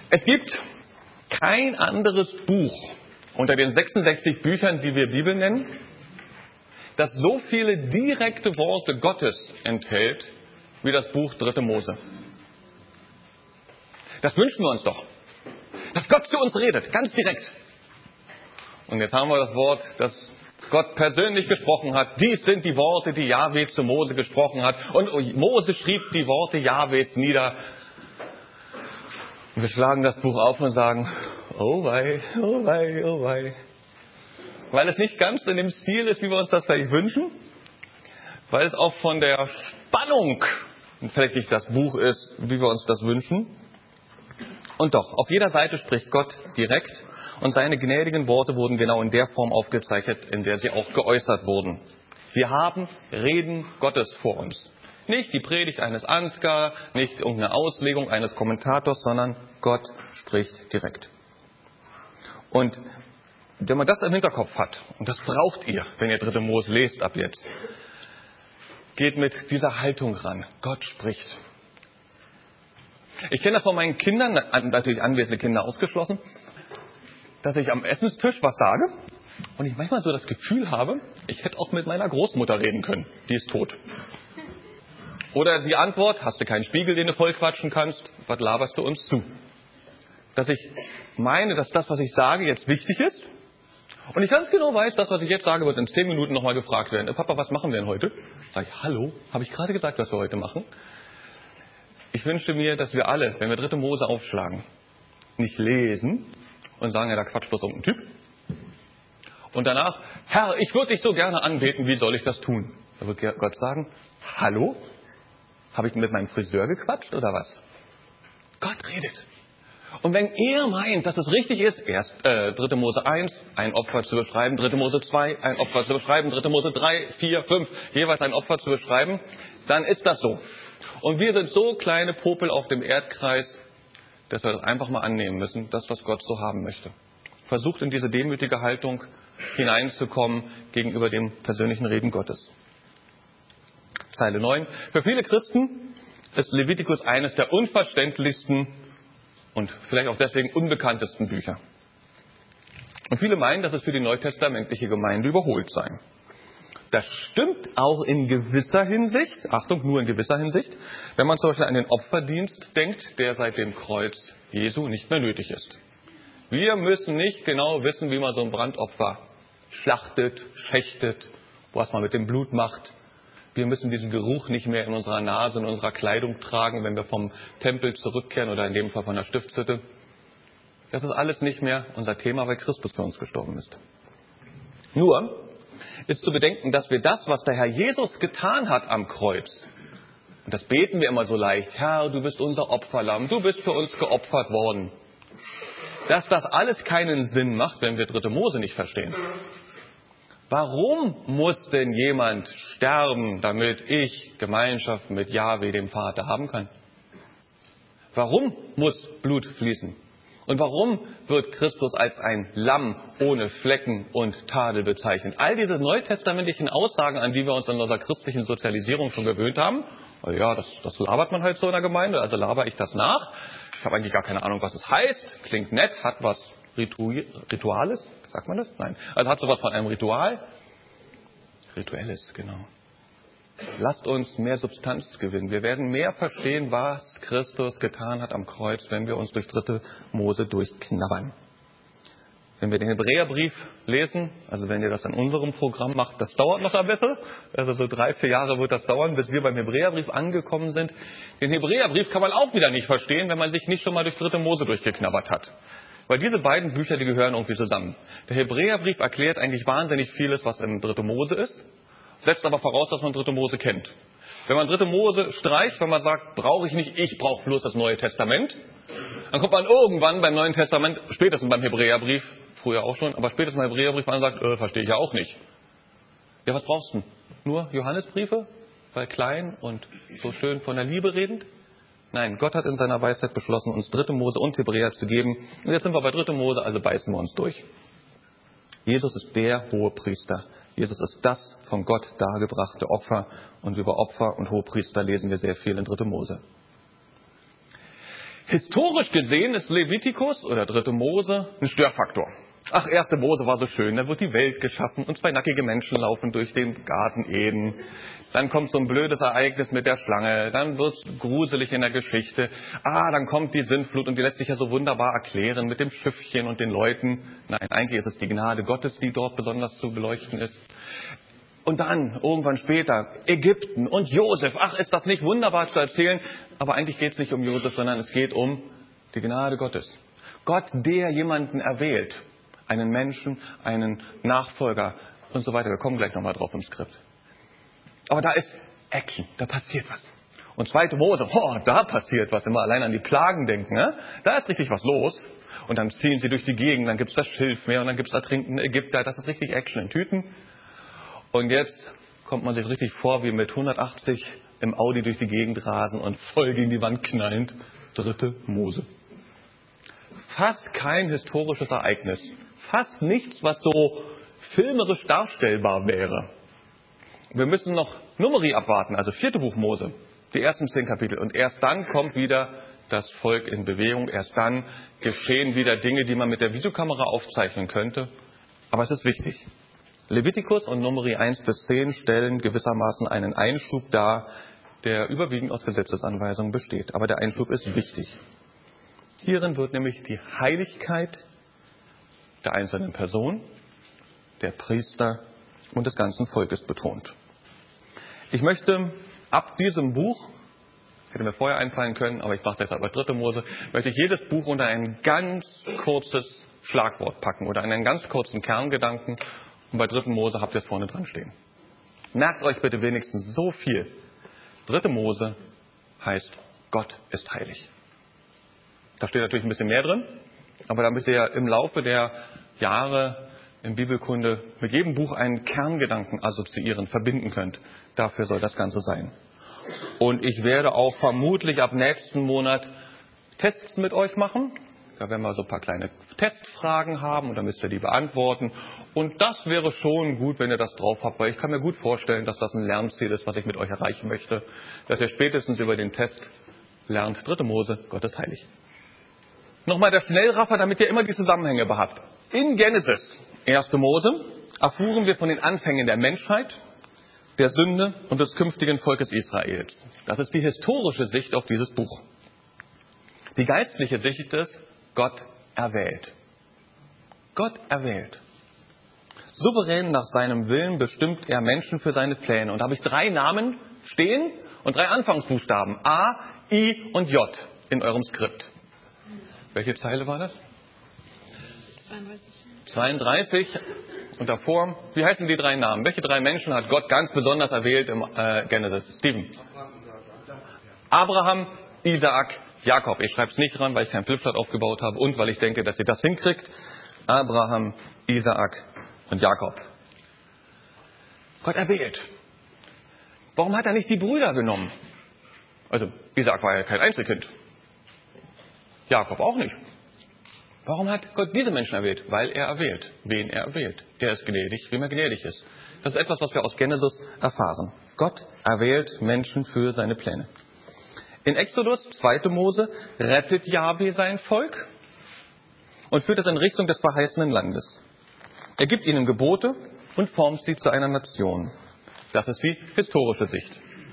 Es gibt kein anderes Buch unter den 66 Büchern, die wir Bibel nennen, das so viele direkte Worte Gottes enthält, wie das Buch 3. Mose. Das wünschen wir uns doch. Dass Gott zu uns redet, ganz direkt. Und jetzt haben wir das Wort, das Gott persönlich gesprochen hat. Dies sind die Worte, die Jahwe zu Mose gesprochen hat. Und Mose schrieb die Worte Jahwes nieder. Und wir schlagen das Buch auf und sagen, oh wei, oh wei, oh wei. Weil es nicht ganz in dem Stil ist, wie wir uns das vielleicht wünschen. Weil es auch von der Spannung vielleicht nicht das Buch ist, wie wir uns das wünschen. Und doch, auf jeder Seite spricht Gott direkt. Und seine gnädigen Worte wurden genau in der Form aufgezeichnet, in der sie auch geäußert wurden. Wir haben Reden Gottes vor uns. Nicht die Predigt eines Ansgar, nicht irgendeine Auslegung eines Kommentators, sondern Gott spricht direkt. Und wenn man das im Hinterkopf hat, und das braucht ihr, wenn ihr 3. Mose lest ab jetzt, geht mit dieser Haltung ran. Gott spricht. Ich kenne das von meinen Kindern, natürlich anwesende Kinder ausgeschlossen, dass ich am Essenstisch was sage und ich manchmal so das Gefühl habe, ich hätte auch mit meiner Großmutter reden können. Die ist tot. Oder die Antwort, hast du keinen Spiegel, den du voll quatschen kannst? Was laberst du uns zu? Dass ich meine, dass das, was ich sage, jetzt wichtig ist. Und ich ganz genau weiß, das, was ich jetzt sage, wird in 10 Minuten nochmal gefragt werden. Papa, was machen wir denn heute? Sag ich, hallo, habe ich gerade gesagt, was wir heute machen? Ich wünschte mir, dass wir alle, wenn wir 3. Mose aufschlagen, nicht lesen und sagen, ja, da quatscht bloß irgendein Typ. Und danach, Herr, ich würde dich so gerne anbeten, wie soll ich das tun? Da wird Gott sagen, hallo? Habe ich mit meinem Friseur gequatscht oder was? Gott redet. Und wenn er meint, dass es richtig ist, erst 3. Mose 1, ein Opfer zu beschreiben, 3. Mose 2, ein Opfer zu beschreiben, 3. Mose 3, 4, 5, jeweils ein Opfer zu beschreiben, dann ist das so. Und wir sind so kleine Popel auf dem Erdkreis, dass wir das einfach mal annehmen müssen, das, was Gott so haben möchte. Versucht in diese demütige Haltung hineinzukommen gegenüber dem persönlichen Reden Gottes. Zeile 9. Für viele Christen ist Levitikus eines der unverständlichsten und vielleicht auch deswegen unbekanntesten Bücher. Und viele meinen, dass es für die neutestamentliche Gemeinde überholt sei. Das stimmt auch in gewisser Hinsicht, Achtung, nur in gewisser Hinsicht, wenn man zum Beispiel an den Opferdienst denkt, der seit dem Kreuz Jesu nicht mehr nötig ist. Wir müssen nicht genau wissen, wie man so ein Brandopfer schlachtet, schächtet, was man mit dem Blut macht. Wir müssen diesen Geruch nicht mehr in unserer Nase, in unserer Kleidung tragen, wenn wir vom Tempel zurückkehren oder in dem Fall von der Stiftshütte. Das ist alles nicht mehr unser Thema, weil Christus für uns gestorben ist. Nur ist zu bedenken, dass wir das, was der Herr Jesus getan hat am Kreuz, und das beten wir immer so leicht, Herr, du bist unser Opferlamm, du bist für uns geopfert worden, dass das alles keinen Sinn macht, wenn wir 3. Mose nicht verstehen. Warum muss denn jemand sterben, damit ich Gemeinschaft mit Jahwe, dem Vater, haben kann? Warum muss Blut fließen? Und warum wird Christus als ein Lamm ohne Flecken und Tadel bezeichnet? All diese neutestamentlichen Aussagen, an die wir uns in unserer christlichen Sozialisierung schon gewöhnt haben, ja, das labert man halt so in der Gemeinde, also laber ich das nach. Ich habe eigentlich gar keine Ahnung, was es heißt. Klingt nett, hat was Rituales, sagt man das? Nein. Also hat sowas von einem Ritual. Rituelles, genau. Lasst uns mehr Substanz gewinnen. Wir werden mehr verstehen, was Christus getan hat am Kreuz, wenn wir uns durch 3. Mose durchknabbern. Wenn wir den Hebräerbrief lesen, also wenn ihr das in unserem Programm macht, das dauert noch ein bisschen. Also so 3-4 Jahre wird das dauern, bis wir beim Hebräerbrief angekommen sind. Den Hebräerbrief kann man auch wieder nicht verstehen, wenn man sich nicht schon mal durch 3. Mose durchgeknabbert hat. Weil diese beiden Bücher, die gehören irgendwie zusammen. Der Hebräerbrief erklärt eigentlich wahnsinnig vieles, was im 3. Mose ist. Setzt aber voraus, dass man 3. Mose kennt. Wenn man 3. Mose streicht, wenn man sagt, brauche ich nicht, ich brauche bloß das Neue Testament, dann kommt man irgendwann beim Neuen Testament, spätestens beim Hebräerbrief, früher auch schon, aber spätestens beim Hebräerbrief an und sagt, verstehe ich ja auch nicht. Ja, was brauchst du? Nur Johannesbriefe? Weil klein und so schön von der Liebe redend? Nein, Gott hat in seiner Weisheit beschlossen, uns 3. Mose und Hebräer zu geben. Und jetzt sind wir bei 3. Mose, also beißen wir uns durch. Jesus ist der Hohepriester. Jesus ist das von Gott dargebrachte Opfer. Und über Opfer und Hohepriester lesen wir sehr viel in 3. Mose. Historisch gesehen ist Levitikus oder 3. Mose ein Störfaktor. Ach, 1. Mose war so schön, da wird die Welt geschaffen und 2 nackige Menschen laufen durch den Garten Eden. Dann kommt so ein blödes Ereignis mit der Schlange, dann wird's gruselig in der Geschichte. Dann kommt die Sintflut und die lässt sich ja so wunderbar erklären mit dem Schiffchen und den Leuten. Nein, eigentlich ist es die Gnade Gottes, die dort besonders zu beleuchten ist. Und dann, irgendwann später, Ägypten und Josef. Ach, ist das nicht wunderbar zu erzählen? Aber eigentlich geht es nicht um Josef, sondern es geht um die Gnade Gottes. Gott, der jemanden erwählt. Einen Menschen, einen Nachfolger und so weiter. Wir kommen gleich nochmal drauf im Skript. Aber da ist Action, da passiert was. Und 2. Mose, da passiert was. Wenn wir allein an die Plagen denken, ne? Da ist richtig was los. Und dann ziehen sie durch die Gegend, dann gibt's das Schilfmeer und dann gibt's ertrinkende Ägypter. Das ist richtig Action in Tüten. Und jetzt kommt man sich richtig vor, wie mit 180 im Audi durch die Gegend rasen und voll gegen die Wand knallend. 3. Mose. Fast kein historisches Ereignis. Fast nichts, was so filmerisch darstellbar wäre. Wir müssen noch Numeri abwarten, also 4. Buch Mose, die ersten 10 Kapitel. Und erst dann kommt wieder das Volk in Bewegung. Erst dann geschehen wieder Dinge, die man mit der Videokamera aufzeichnen könnte. Aber es ist wichtig. Levitikus und Numeri 1 bis 10 stellen gewissermaßen einen Einschub dar, der überwiegend aus Gesetzesanweisungen besteht. Aber der Einschub ist wichtig. Hierin wird nämlich die Heiligkeit der einzelnen Person, der Priester und des ganzen Volkes betont. Ich möchte ab diesem Buch, hätte mir vorher einfallen können, aber ich mache es deshalb bei 3. Mose, möchte ich jedes Buch unter ein ganz kurzes Schlagwort packen oder einen ganz kurzen Kerngedanken. Und bei 3. Mose habt ihr es vorne dran stehen. Merkt euch bitte wenigstens so viel. 3. Mose heißt, Gott ist heilig. Da steht natürlich ein bisschen mehr drin, aber da müsst ihr ja im Laufe der Jahre in Bibelkunde mit jedem Buch einen Kerngedanken assoziieren, verbinden könnt. Dafür soll das Ganze sein. Und ich werde auch vermutlich ab nächsten Monat Tests mit euch machen. Da werden wir so ein paar kleine Testfragen haben und dann müsst ihr die beantworten. Und das wäre schon gut, wenn ihr das drauf habt, weil ich kann mir gut vorstellen, dass das ein Lernziel ist, was ich mit euch erreichen möchte. Dass ihr spätestens über den Test lernt, 3. Mose, Gott ist heilig. Nochmal der Schnellraffer, damit ihr immer die Zusammenhänge behabt. In Genesis, 1. Mose, erfuhren wir von den Anfängen der Menschheit, der Sünde und des künftigen Volkes Israels. Das ist die historische Sicht auf dieses Buch. Die geistliche Sicht ist, Gott erwählt. Gott erwählt. Souverän nach seinem Willen bestimmt er Menschen für seine Pläne. Und da habe ich 3 Namen stehen und 3 Anfangsbuchstaben. A, I und J in eurem Skript. Welche Zeile war das? 32. Und davor, wie heißen die 3 Namen? Welche 3 Menschen hat Gott ganz besonders erwählt im Genesis? Steven. Abraham, Isaak, Jakob. Ich schreibe es nicht ran, weil ich kein Flipchart aufgebaut habe und weil ich denke, dass ihr das hinkriegt. Abraham, Isaak und Jakob. Gott erwählt. Warum hat er nicht die Brüder genommen? Also Isaak war ja kein Einzelkind. Jakob auch nicht. Warum hat Gott diese Menschen erwählt? Weil er erwählt, wen er erwählt. Er ist gnädig, wem er gnädig ist. Das ist etwas, was wir aus Genesis erfahren. Gott erwählt Menschen für seine Pläne. In Exodus, 2. Mose, rettet Jahwe sein Volk und führt es in Richtung des verheißenen Landes. Er gibt ihnen Gebote und formt sie zu einer Nation. Das ist die historische Sicht.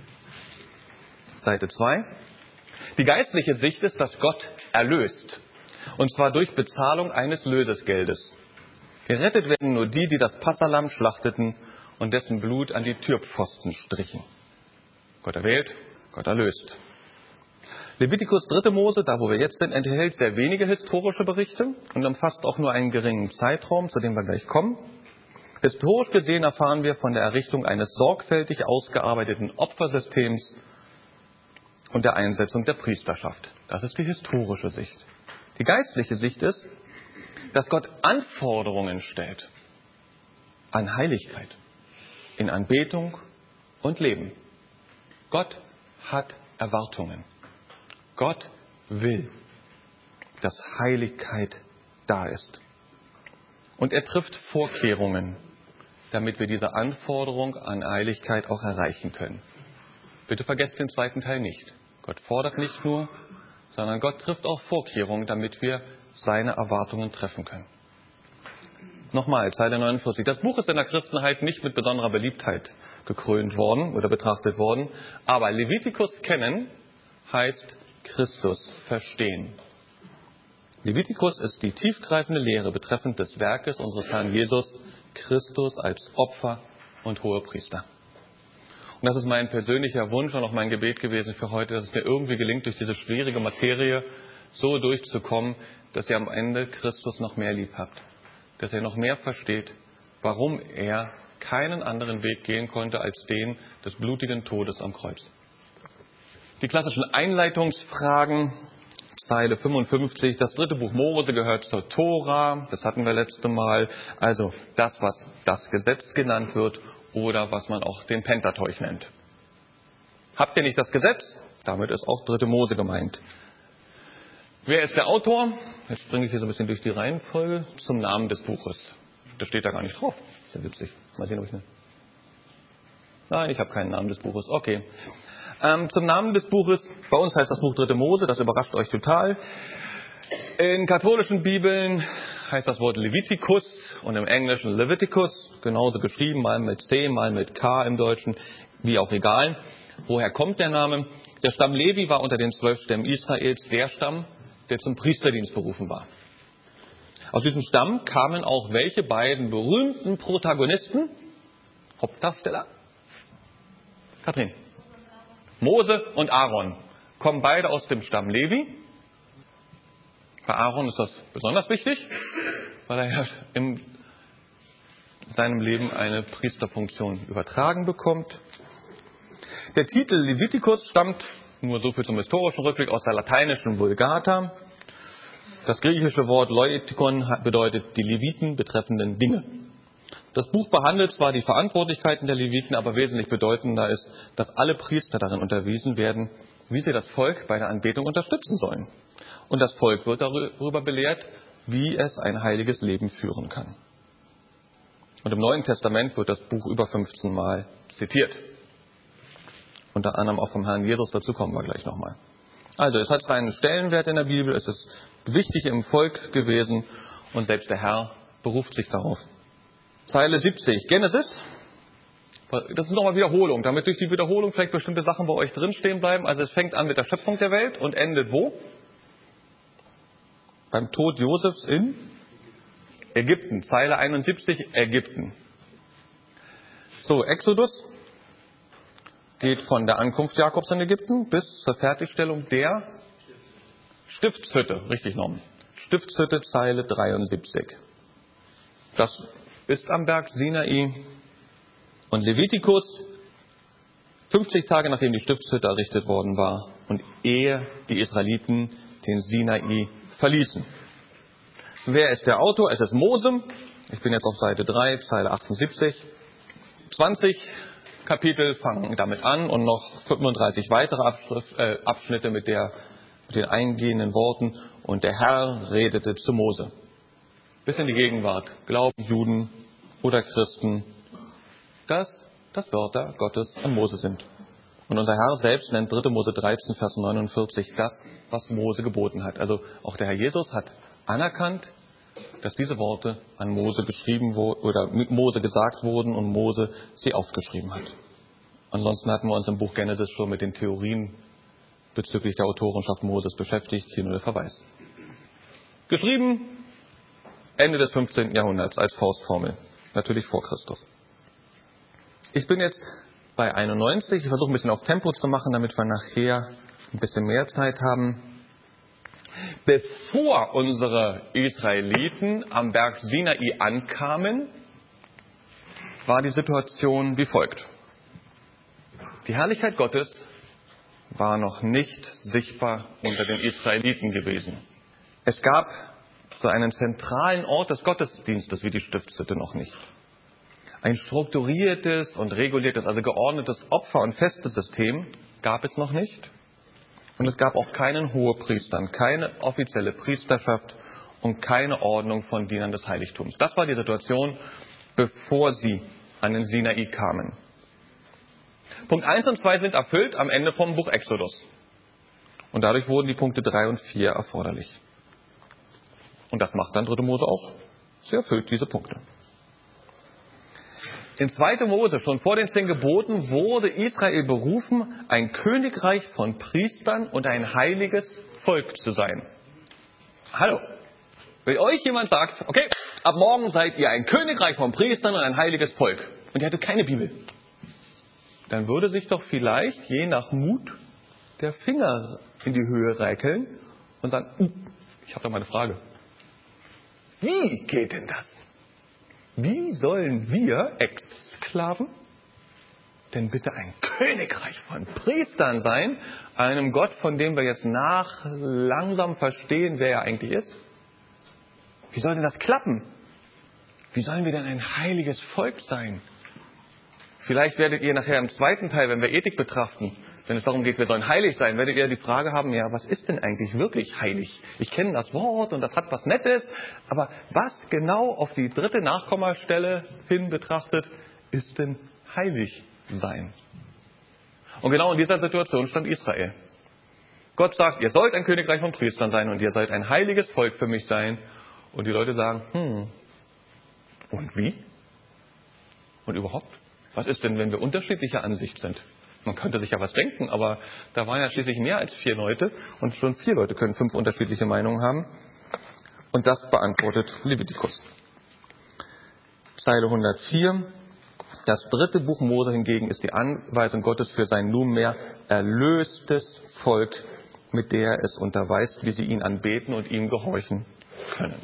Seite 2. Die geistliche Sicht ist, dass Gott erlöst. Und zwar durch Bezahlung eines Lösesgeldes. Gerettet werden nur die, die das Passahlamm schlachteten und dessen Blut an die Türpfosten strichen. Gott erwählt, Gott erlöst. Levitikus 3. Mose, da wo wir jetzt sind, enthält sehr wenige historische Berichte und umfasst auch nur einen geringen Zeitraum, zu dem wir gleich kommen. Historisch gesehen erfahren wir von der Errichtung eines sorgfältig ausgearbeiteten Opfersystems und der Einsetzung der Priesterschaft. Das ist die historische Sicht. Die geistliche Sicht ist, dass Gott Anforderungen stellt an Heiligkeit, in Anbetung und Leben. Gott hat Erwartungen. Gott will, dass Heiligkeit da ist. Und er trifft Vorkehrungen, damit wir diese Anforderung an Heiligkeit auch erreichen können. Bitte vergesst den zweiten Teil nicht. Gott fordert nicht nur, sondern Gott trifft auch Vorkehrungen, damit wir seine Erwartungen treffen können. Nochmal, Zeile 49. Das Buch ist in der Christenheit nicht mit besonderer Beliebtheit gekrönt worden oder betrachtet worden, aber Levitikus kennen heißt Christus verstehen. Levitikus ist die tiefgreifende Lehre betreffend des Werkes unseres Herrn Jesus Christus als Opfer und Hohepriester. Und das ist mein persönlicher Wunsch und auch mein Gebet gewesen für heute, dass es mir irgendwie gelingt, durch diese schwierige Materie so durchzukommen, dass ihr am Ende Christus noch mehr lieb habt. Dass ihr noch mehr versteht, warum er keinen anderen Weg gehen konnte als den des blutigen Todes am Kreuz. Die klassischen Einleitungsfragen, Zeile 55, das 3. Buch Mose gehört zur Tora, das hatten wir letzte Mal, also das, was das Gesetz genannt wird oder was man auch den Pentateuch nennt. Habt ihr nicht das Gesetz? Damit ist auch 3. Mose gemeint. Wer ist der Autor? Jetzt bringe ich hier so ein bisschen durch die Reihenfolge zum Namen des Buches. Das steht da gar nicht drauf. Ist ja witzig. Mal sehen, ob ich eine... Nein, ich habe keinen Namen des Buches. Okay. Zum Namen des Buches. Bei uns heißt das Buch 3. Mose. Das überrascht euch total. In katholischen Bibeln heißt das Wort Leviticus und im Englischen Leviticus. Genauso geschrieben, mal mit C, mal mit K im Deutschen. Wie auch egal. Woher kommt der Name? Der Stamm Levi war unter den 12 Stämmen Israels der Stamm, der zum Priesterdienst berufen war. Aus diesem Stamm kamen auch welche beiden berühmten Protagonisten, Hauptdarsteller? Kathrin. Mose und Aaron kommen beide aus dem Stamm Levi. Bei Aaron ist das besonders wichtig, weil er ja in seinem Leben eine Priesterfunktion übertragen bekommt. Der Titel Leviticus stammt, nur so viel zum historischen Rückblick, aus der lateinischen Vulgata. Das griechische Wort Leutikon bedeutet die Leviten betreffenden Dinge. Das Buch behandelt zwar die Verantwortlichkeiten der Leviten, aber wesentlich bedeutender ist, dass alle Priester darin unterwiesen werden, wie sie das Volk bei der Anbetung unterstützen sollen. Und das Volk wird darüber belehrt, wie es ein heiliges Leben führen kann. Und im Neuen Testament wird das Buch über 15 Mal zitiert. Unter anderem auch vom Herrn Jesus, dazu kommen wir gleich nochmal. Also es hat seinen Stellenwert in der Bibel, es ist wichtig im Volk gewesen und selbst der Herr beruft sich darauf. Zeile 70, Genesis. Das ist nochmal Wiederholung, damit durch die Wiederholung vielleicht bestimmte Sachen bei euch drinstehen bleiben. Also es fängt an mit der Schöpfung der Welt und endet wo? Beim Tod Josefs in Ägypten. Zeile 71, Ägypten. So, Exodus geht von der Ankunft Jakobs in Ägypten bis zur Fertigstellung der Stiftshütte. Richtig genommen. Stiftshütte, Zeile 73. Das ist am Berg Sinai. Und Levitikus, 50 Tage nachdem die Stiftshütte errichtet worden war und ehe die Israeliten den Sinai verließen. Wer ist der Autor? Es ist Mose. Ich bin jetzt auf Seite 3, Zeile 78. 20 Kapitel fangen damit an und noch 35 weitere Abschnitte mit den eingehenden Worten. Und der Herr redete zu Mose. Bis in die Gegenwart. Glauben Juden oder Christen, dass das Wörter Gottes an Mose sind. Und unser Herr selbst nennt 3. Mose 13, Vers 49 das, was Mose geboten hat. Also auch der Herr Jesus hat anerkannt, dass diese Worte an Mose geschrieben wurden oder mit Mose gesagt wurden und Mose sie aufgeschrieben hat. Ansonsten hatten wir uns im Buch Genesis schon mit den Theorien bezüglich der Autorenschaft Moses beschäftigt. Hier nur der Verweis. Geschrieben Ende des 15. Jahrhunderts als Faustformel. Natürlich vor Christus. Ich bin jetzt bei 91. Ich versuche ein bisschen auf Tempo zu machen, damit wir nachher ein bisschen mehr Zeit haben. Bevor unsere Israeliten am Berg Sinai ankamen, war die Situation wie folgt. Die Herrlichkeit Gottes war noch nicht sichtbar unter den Israeliten gewesen. Es gab so einen zentralen Ort des Gottesdienstes wie die Stiftshütte noch nicht. Ein strukturiertes und reguliertes, also geordnetes Opfer- und Festesystem gab es noch nicht. Und es gab auch keinen Hohepriestern, keine offizielle Priesterschaft und keine Ordnung von Dienern des Heiligtums. Das war die Situation, bevor sie an den Sinai kamen. Punkt 1 und 2 sind erfüllt am Ende vom Buch Exodus. Und dadurch wurden die Punkte 3 und 4 erforderlich. Und das macht dann 3. Mose auch. Sie erfüllt diese Punkte. In 2. Mose, schon vor den 10 Geboten, wurde Israel berufen, ein Königreich von Priestern und ein heiliges Volk zu sein. Hallo, wenn euch jemand sagt, okay, ab morgen seid ihr ein Königreich von Priestern und ein heiliges Volk, und ihr hättet keine Bibel, dann würde sich doch vielleicht je nach Mut der Finger in die Höhe reikeln und sagen, ich habe da mal eine Frage. Wie geht denn das? Wie sollen wir Ex-Sklaven denn bitte ein Königreich von Priestern sein, einem Gott, von dem wir jetzt langsam verstehen, wer er eigentlich ist? Wie soll denn das klappen? Wie sollen wir denn ein heiliges Volk sein? Vielleicht werdet ihr nachher im 2. Teil, wenn wir Ethik betrachten, wenn es darum geht, wir sollen heilig sein, werdet ihr die Frage haben, ja, was ist denn eigentlich wirklich heilig? Ich kenne das Wort und das hat was Nettes, aber was genau auf die 3. Nachkommastelle hin betrachtet, ist denn heilig sein? Und genau in dieser Situation stand Israel. Gott sagt, ihr sollt ein Königreich von Priestern sein und ihr sollt ein heiliges Volk für mich sein. Und die Leute sagen, und wie? Und überhaupt? Was ist denn, wenn wir unterschiedlicher Ansicht sind? Man könnte sich ja was denken, aber da waren ja schließlich mehr als 4 Leute und schon 4 Leute können 5 unterschiedliche Meinungen haben. Und das beantwortet Levitikus. Zeile 104. Das 3. Buch Mose hingegen ist die Anweisung Gottes für sein nunmehr erlöstes Volk, mit der er es unterweist, wie sie ihn anbeten und ihm gehorchen können.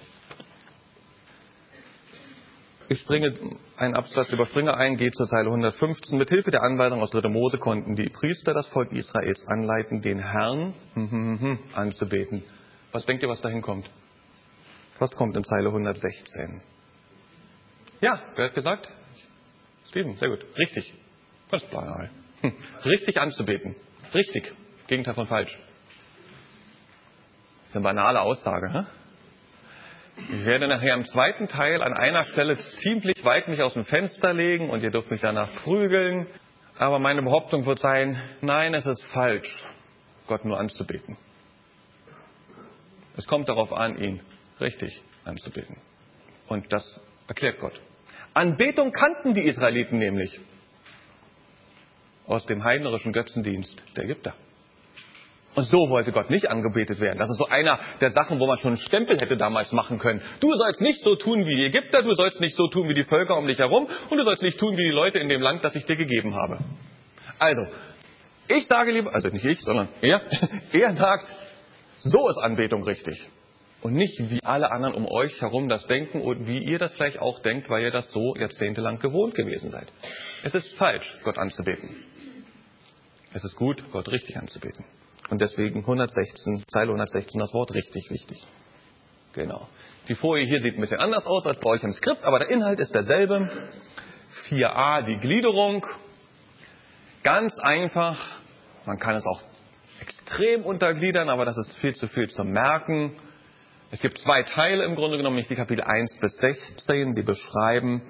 Ich springe einen Absatz, überspringe einen, gehe zur Zeile 115. Mit Hilfe der Anweisung aus 3. Mose konnten die Priester das Volk Israels anleiten, den Herrn anzubeten. Was denkt ihr, was dahin kommt? Was kommt in Zeile 116? Ja, wer hat gesagt? Steven, sehr gut. Richtig. Das ist banal. Richtig anzubeten. Richtig. Gegenteil von falsch. Das ist eine banale Aussage, ne? Ich werde nachher im 2. Teil an einer Stelle ziemlich weit mich aus dem Fenster legen und ihr dürft mich danach prügeln. Aber meine Behauptung wird sein, nein, es ist falsch, Gott nur anzubeten. Es kommt darauf an, ihn richtig anzubeten. Und das erklärt Gott. Anbetung kannten die Israeliten nämlich aus dem heidnerischen Götzendienst der Ägypter. Und so wollte Gott nicht angebetet werden. Das ist so einer der Sachen, wo man schon einen Stempel hätte damals machen können. Du sollst nicht so tun wie die Ägypter, du sollst nicht so tun wie die Völker um dich herum und du sollst nicht tun wie die Leute in dem Land, das ich dir gegeben habe. Also, ich sage lieber, also nicht ich, sondern er sagt, so ist Anbetung richtig. Und nicht wie alle anderen um euch herum das denken und wie ihr das vielleicht auch denkt, weil ihr das so jahrzehntelang gewohnt gewesen seid. Es ist falsch, Gott anzubeten. Es ist gut, Gott richtig anzubeten. Und deswegen Zeile 116, das Wort richtig wichtig. Genau. Die Folie hier sieht ein bisschen anders aus als bei euch im Skript, aber der Inhalt ist derselbe. 4a, die Gliederung. Ganz einfach. Man kann es auch extrem untergliedern, aber das ist viel zu viel zu merken. Es gibt 2 Teile im Grunde genommen, nicht die Kapitel 1 bis 16, die beschreiben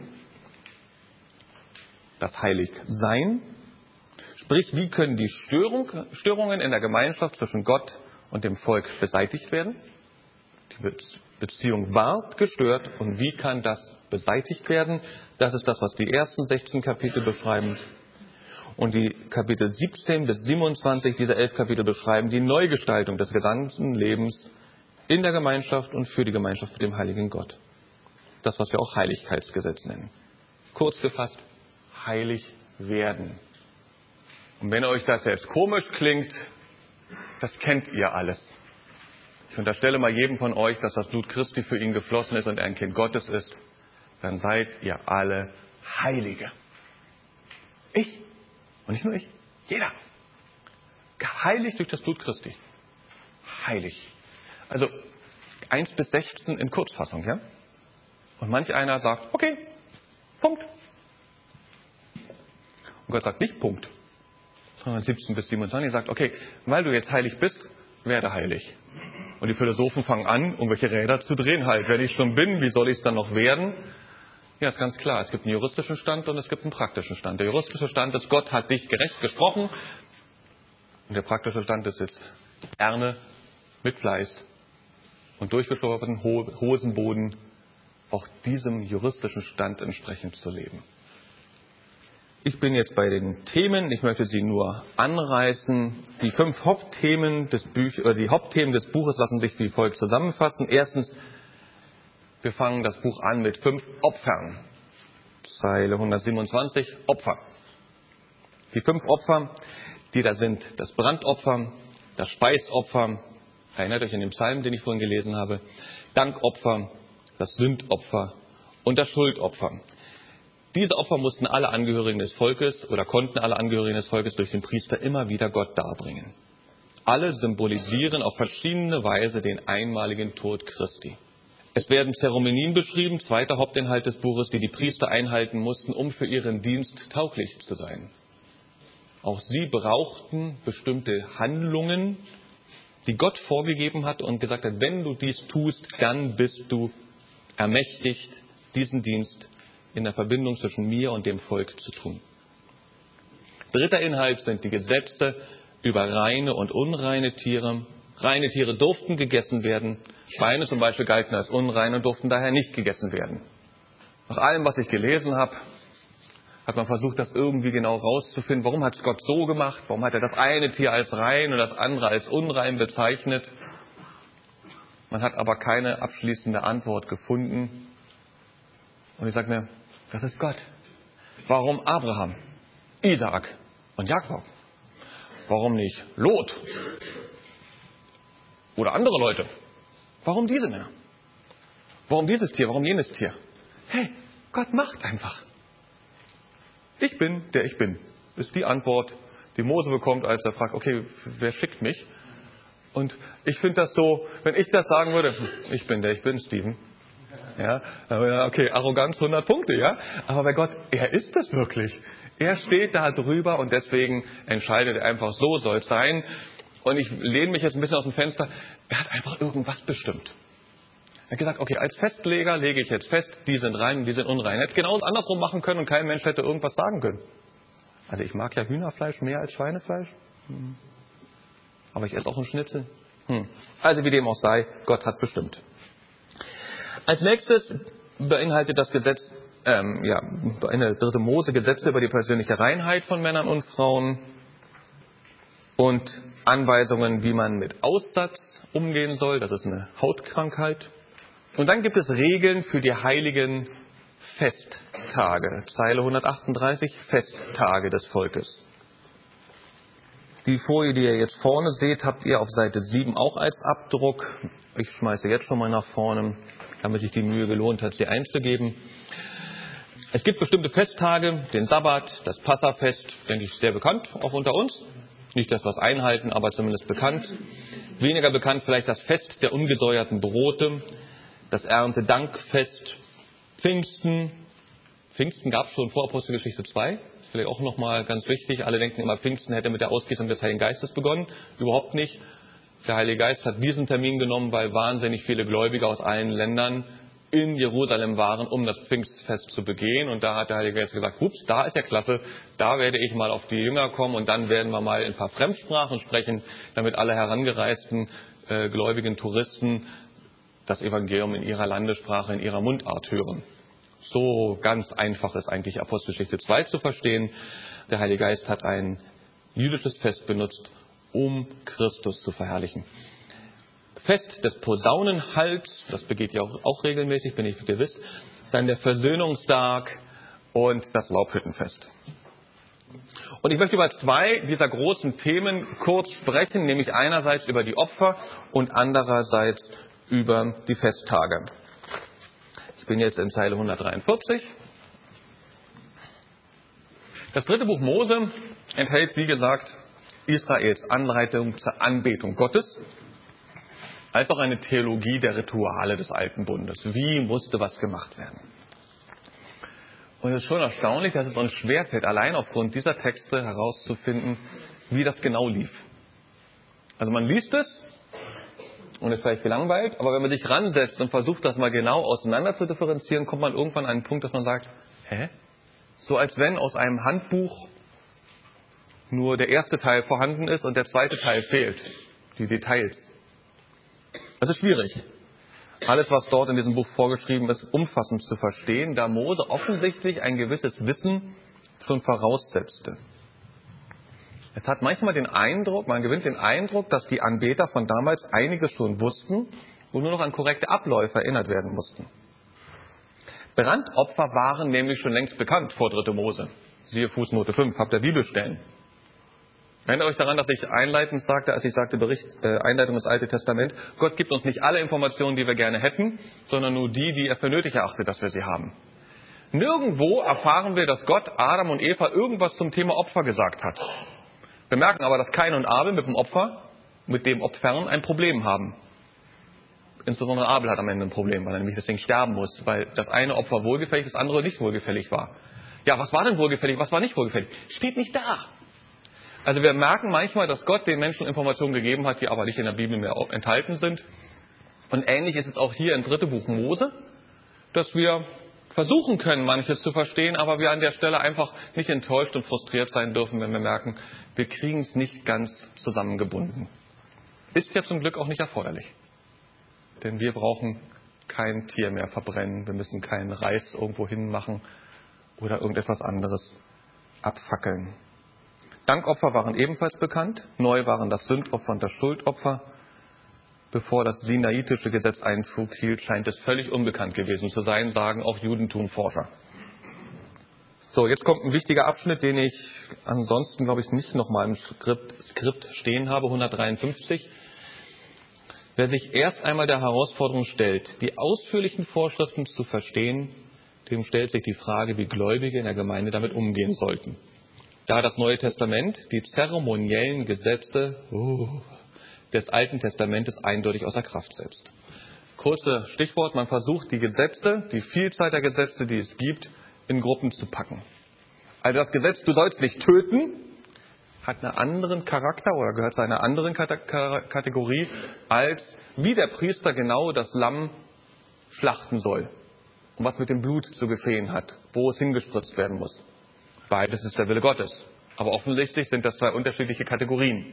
das Heiligsein. Sprich, wie können die Störungen in der Gemeinschaft zwischen Gott und dem Volk beseitigt werden? Die Beziehung war gestört und wie kann das beseitigt werden? Das ist das, was die ersten 16 Kapitel beschreiben. Und die Kapitel 17 bis 27, diese 11 Kapitel beschreiben die Neugestaltung des gesamten Lebens in der Gemeinschaft und für die Gemeinschaft mit dem heiligen Gott. Das, was wir auch Heiligkeitsgesetz nennen. Kurz gefasst, heilig werden. Und wenn euch das jetzt komisch klingt, das kennt ihr alles. Ich unterstelle mal jedem von euch, dass das Blut Christi für ihn geflossen ist und er ein Kind Gottes ist. Dann seid ihr alle Heilige. Ich. Und nicht nur ich. Jeder. Geheiligt durch das Blut Christi. Heilig. Also 1 bis 16 in Kurzfassung, ja? Und manch einer sagt, okay, Punkt. Und Gott sagt nicht Punkt, sondern 17 bis 27 sagt, okay, weil du jetzt heilig bist, werde heilig. Und die Philosophen fangen an, irgendwelche Räder zu drehen halt. Wenn ich schon bin, wie soll ich es dann noch werden? Ja, ist ganz klar. Es gibt einen juristischen Stand und es gibt einen praktischen Stand. Der juristische Stand ist, Gott hat dich gerecht gesprochen. Und der praktische Stand ist jetzt, Erne mit Fleiß und durchgeschorenen Hosenboden auch diesem juristischen Stand entsprechend zu leben. Ich bin jetzt bei den Themen, ich möchte sie nur anreißen. Die 5 Hauptthemen des Buches lassen sich wie folgt zusammenfassen. Erstens, wir fangen das Buch an mit 5 Opfern. Zeile 127, Opfer. Die 5 Opfer, die da sind: das Brandopfer, das Speisopfer, erinnert euch an den Psalm, den ich vorhin gelesen habe, Dankopfer, das Sündopfer und das Schuldopfer. Diese Opfer mussten alle Angehörigen des Volkes oder konnten alle Angehörigen des Volkes durch den Priester immer wieder Gott darbringen. Alle symbolisieren auf verschiedene Weise den einmaligen Tod Christi. Es werden Zeremonien beschrieben, zweiter Hauptinhalt des Buches, die die Priester einhalten mussten, um für ihren Dienst tauglich zu sein. Auch sie brauchten bestimmte Handlungen, die Gott vorgegeben hat und gesagt hat, wenn du dies tust, dann bist du ermächtigt, diesen Dienst in der Verbindung zwischen mir und dem Volk zu tun. Dritter Inhalt sind die Gesetze über reine und unreine Tiere. Reine Tiere durften gegessen werden. Schweine zum Beispiel galten als unrein und durften daher nicht gegessen werden. Nach allem, was ich gelesen habe, hat man versucht, das irgendwie genau rauszufinden. Warum hat es Gott so gemacht? Warum hat er das eine Tier als rein und das andere als unrein bezeichnet? Man hat aber keine abschließende Antwort gefunden. Und ich sage mir, das ist Gott. Warum Abraham, Isaak und Jakob? Warum nicht Lot? Oder andere Leute? Warum diese Männer? Warum dieses Tier? Warum jenes Tier? Hey, Gott macht einfach. Ich bin, der ich bin, ist die Antwort, die Mose bekommt, als er fragt, okay, wer schickt mich? Und ich finde das so, wenn ich das sagen würde, ich bin, der ich bin, Steven. Ja, okay, Arroganz 100 Punkte, ja. Aber bei Gott, er ist es wirklich. Er steht da drüber und deswegen entscheidet er einfach, so soll es sein. Und ich lehne mich jetzt ein bisschen aus dem Fenster. Er hat einfach irgendwas bestimmt. Er hat gesagt, okay, als Festleger lege ich jetzt fest, die sind rein und die sind unrein. Er hätte genauso andersrum machen können und kein Mensch hätte irgendwas sagen können. Also ich mag ja Hühnerfleisch mehr als Schweinefleisch. Aber ich esse auch einen Schnitzel. Also wie dem auch sei, Gott hat bestimmt. Als nächstes beinhaltet das Gesetz, eine 3. Mose Gesetze über die persönliche Reinheit von Männern und Frauen und Anweisungen, wie man mit Aussatz umgehen soll. Das ist eine Hautkrankheit. Und dann gibt es Regeln für die heiligen Festtage. Zeile 138, Festtage des Volkes. Die Folie, die ihr jetzt vorne seht, habt ihr auf Seite 7 auch als Abdruck. Ich schmeiße jetzt schon mal nach vorne, damit sich die Mühe gelohnt hat, sie einzugeben. Es gibt bestimmte Festtage, den Sabbat, das Passafest, denke ich, sehr bekannt, auch unter uns. Nicht, dass wir es einhalten, aber zumindest bekannt. Weniger bekannt vielleicht das Fest der ungesäuerten Brote, das Erntedankfest, Pfingsten. Pfingsten gab es schon vor Apostelgeschichte 2. Das ist vielleicht auch nochmal ganz wichtig. Alle denken immer, Pfingsten hätte mit der Ausgießung des Heiligen Geistes begonnen. Überhaupt nicht. Der Heilige Geist hat diesen Termin genommen, weil wahnsinnig viele Gläubige aus allen Ländern in Jerusalem waren, um das Pfingstfest zu begehen. Und da hat der Heilige Geist gesagt, ups, da ist ja klasse, da werde ich mal auf die Jünger kommen und dann werden wir mal in ein paar Fremdsprachen sprechen, damit alle herangereisten gläubigen Touristen das Evangelium in ihrer Landessprache, in ihrer Mundart hören. So ganz einfach ist eigentlich Apostelgeschichte 2 zu verstehen. Der Heilige Geist hat ein jüdisches Fest benutzt, um Christus zu verherrlichen. Fest des Posaunenhalts, das begeht ihr auch regelmäßig, bin ich gewiss. Dann der Versöhnungstag und das Laubhüttenfest. Und ich möchte über 2 dieser großen Themen kurz sprechen, nämlich einerseits über die Opfer und andererseits über die Festtage. Ich bin jetzt in Zeile 143. Das 3. Buch Mose enthält, wie gesagt, Israels Anleitung zur Anbetung Gottes, als auch eine Theologie der Rituale des Alten Bundes. Wie musste was gemacht werden? Und es ist schon erstaunlich, dass es uns schwerfällt, allein aufgrund dieser Texte herauszufinden, wie das genau lief. Also man liest es und ist vielleicht gelangweilt, aber wenn man sich ransetzt und versucht, das mal genau auseinander zu differenzieren, kommt man irgendwann an einen Punkt, dass man sagt, so als wenn aus einem Handbuch nur der erste Teil vorhanden ist und der zweite Teil fehlt. die Details. Das ist schwierig. Alles, was dort in diesem Buch vorgeschrieben ist, umfassend zu verstehen, da Mose offensichtlich ein gewisses Wissen schon voraussetzte. Es hat manchmal den Eindruck, man gewinnt den Eindruck, dass die Anbeter von damals einiges schon wussten und nur noch an korrekte Abläufe erinnert werden mussten. Brandopfer waren nämlich schon längst bekannt vor 3. Mose. Siehe Fußnote 5, habt ihr Bibelstellen. Erinnert euch daran, dass ich einleitend sagte, als ich sagte Einleitung ins Alte Testament, Gott gibt uns nicht alle Informationen, die wir gerne hätten, sondern nur die, die er für nötig erachtet, dass wir sie haben. Nirgendwo erfahren wir, dass Gott Adam und Eva irgendwas zum Thema Opfer gesagt hat. Wir merken aber, dass Kain und Abel mit dem Opfern ein Problem haben. Insbesondere Abel hat am Ende ein Problem, weil er nämlich deswegen sterben muss, weil das eine Opfer wohlgefällig, das andere nicht wohlgefällig war. Ja, was war denn wohlgefällig, was war nicht wohlgefällig? Steht nicht da. Also wir merken manchmal, dass Gott den Menschen Informationen gegeben hat, die aber nicht in der Bibel mehr enthalten sind. Und ähnlich ist es auch hier im 3. Buch Mose, dass wir versuchen können, manches zu verstehen, aber wir an der Stelle einfach nicht enttäuscht und frustriert sein dürfen, wenn wir merken, wir kriegen es nicht ganz zusammengebunden. Ist ja zum Glück auch nicht erforderlich. Denn wir brauchen kein Tier mehr verbrennen, wir müssen keinen Reis irgendwo hinmachen oder irgendetwas anderes abfackeln. Dankopfer waren ebenfalls bekannt, neu waren das Sündopfer und das Schuldopfer. Bevor das sinaitische Gesetz Einzug hielt, scheint es völlig unbekannt gewesen zu sein, sagen auch Judentumforscher. So, jetzt kommt ein wichtiger Abschnitt, den ich ansonsten, glaube ich, nicht nochmal im Skript stehen habe, 153. Wer sich erst einmal der Herausforderung stellt, die ausführlichen Vorschriften zu verstehen, dem stellt sich die Frage, wie Gläubige in der Gemeinde damit umgehen sollten. Da das Neue Testament die zeremoniellen Gesetze des Alten Testamentes eindeutig außer Kraft setzt. Kurzes Stichwort, man versucht die Gesetze, die Vielzahl der Gesetze, die es gibt, in Gruppen zu packen. Also das Gesetz, du sollst nicht töten, hat einen anderen Charakter oder gehört zu einer anderen Kategorie, als wie der Priester genau das Lamm schlachten soll und was mit dem Blut zu geschehen hat, wo es hingespritzt werden muss. Beides ist der Wille Gottes. Aber offensichtlich sind das zwei unterschiedliche Kategorien.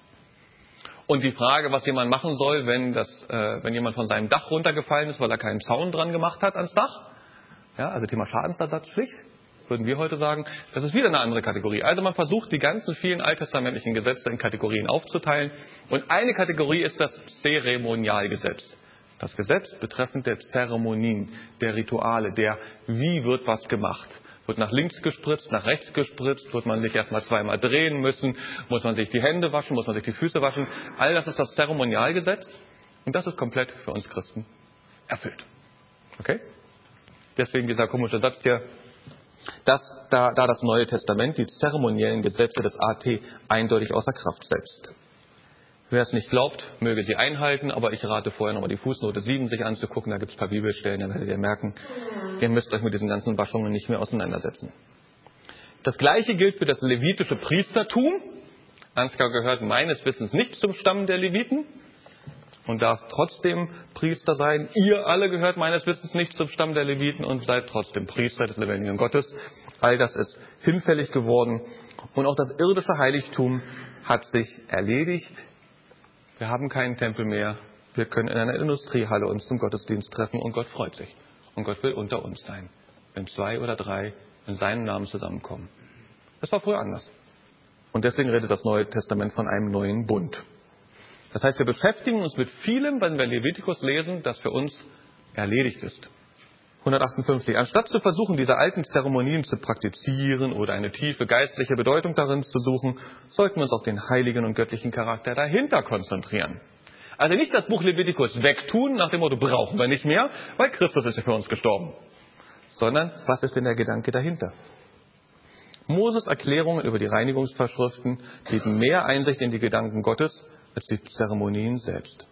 Und die Frage, was jemand machen soll, wenn jemand von seinem Dach runtergefallen ist, weil er keinen Zaun dran gemacht hat ans Dach, ja, also Thema Schadensersatzpflicht, würden wir heute sagen, das ist wieder eine andere Kategorie. Also man versucht, die ganzen vielen alttestamentlichen Gesetze in Kategorien aufzuteilen. Und eine Kategorie ist das Zeremonialgesetz. Das Gesetz betreffend der Zeremonien, der Rituale, der wie wird was gemacht. Wird nach links gespritzt, nach rechts gespritzt, wird man sich erstmal zweimal drehen müssen, muss man sich die Hände waschen, muss man sich die Füße waschen. All das ist das Zeremonialgesetz und das ist komplett für uns Christen erfüllt. Okay? Deswegen dieser komische Satz hier, dass da das Neue Testament die zeremoniellen Gesetze des AT eindeutig außer Kraft setzt. Wer es nicht glaubt, möge sie einhalten, aber ich rate vorher nochmal die Fußnote 7 sich anzugucken, da gibt es ein paar Bibelstellen, dann werdet ihr merken, ihr müsst euch mit diesen ganzen Waschungen nicht mehr auseinandersetzen. Das Gleiche gilt für das levitische Priestertum. Ansgar gehört meines Wissens nicht zum Stamm der Leviten und darf trotzdem Priester sein. Ihr alle gehört meines Wissens nicht zum Stamm der Leviten und seid trotzdem Priester des lebendigen Gottes. All das ist hinfällig geworden und auch das irdische Heiligtum hat sich erledigt. Wir haben keinen Tempel mehr. Wir können in einer Industriehalle uns zum Gottesdienst treffen und Gott freut sich. Und Gott will unter uns sein, wenn 2 oder 3 in seinem Namen zusammenkommen. Das war früher anders. Und deswegen redet das Neue Testament von einem neuen Bund. Das heißt, wir beschäftigen uns mit vielem, wenn wir Levitikus lesen, das für uns erledigt ist. 158. Anstatt zu versuchen, diese alten Zeremonien zu praktizieren oder eine tiefe geistliche Bedeutung darin zu suchen, sollten wir uns auf den heiligen und göttlichen Charakter dahinter konzentrieren. Also nicht das Buch Levitikus wegtun, nach dem Motto, brauchen wir nicht mehr, weil Christus ist ja für uns gestorben. Sondern, was ist denn der Gedanke dahinter? Moses Erklärungen über die Reinigungsvorschriften geben mehr Einsicht in die Gedanken Gottes als die Zeremonien selbst.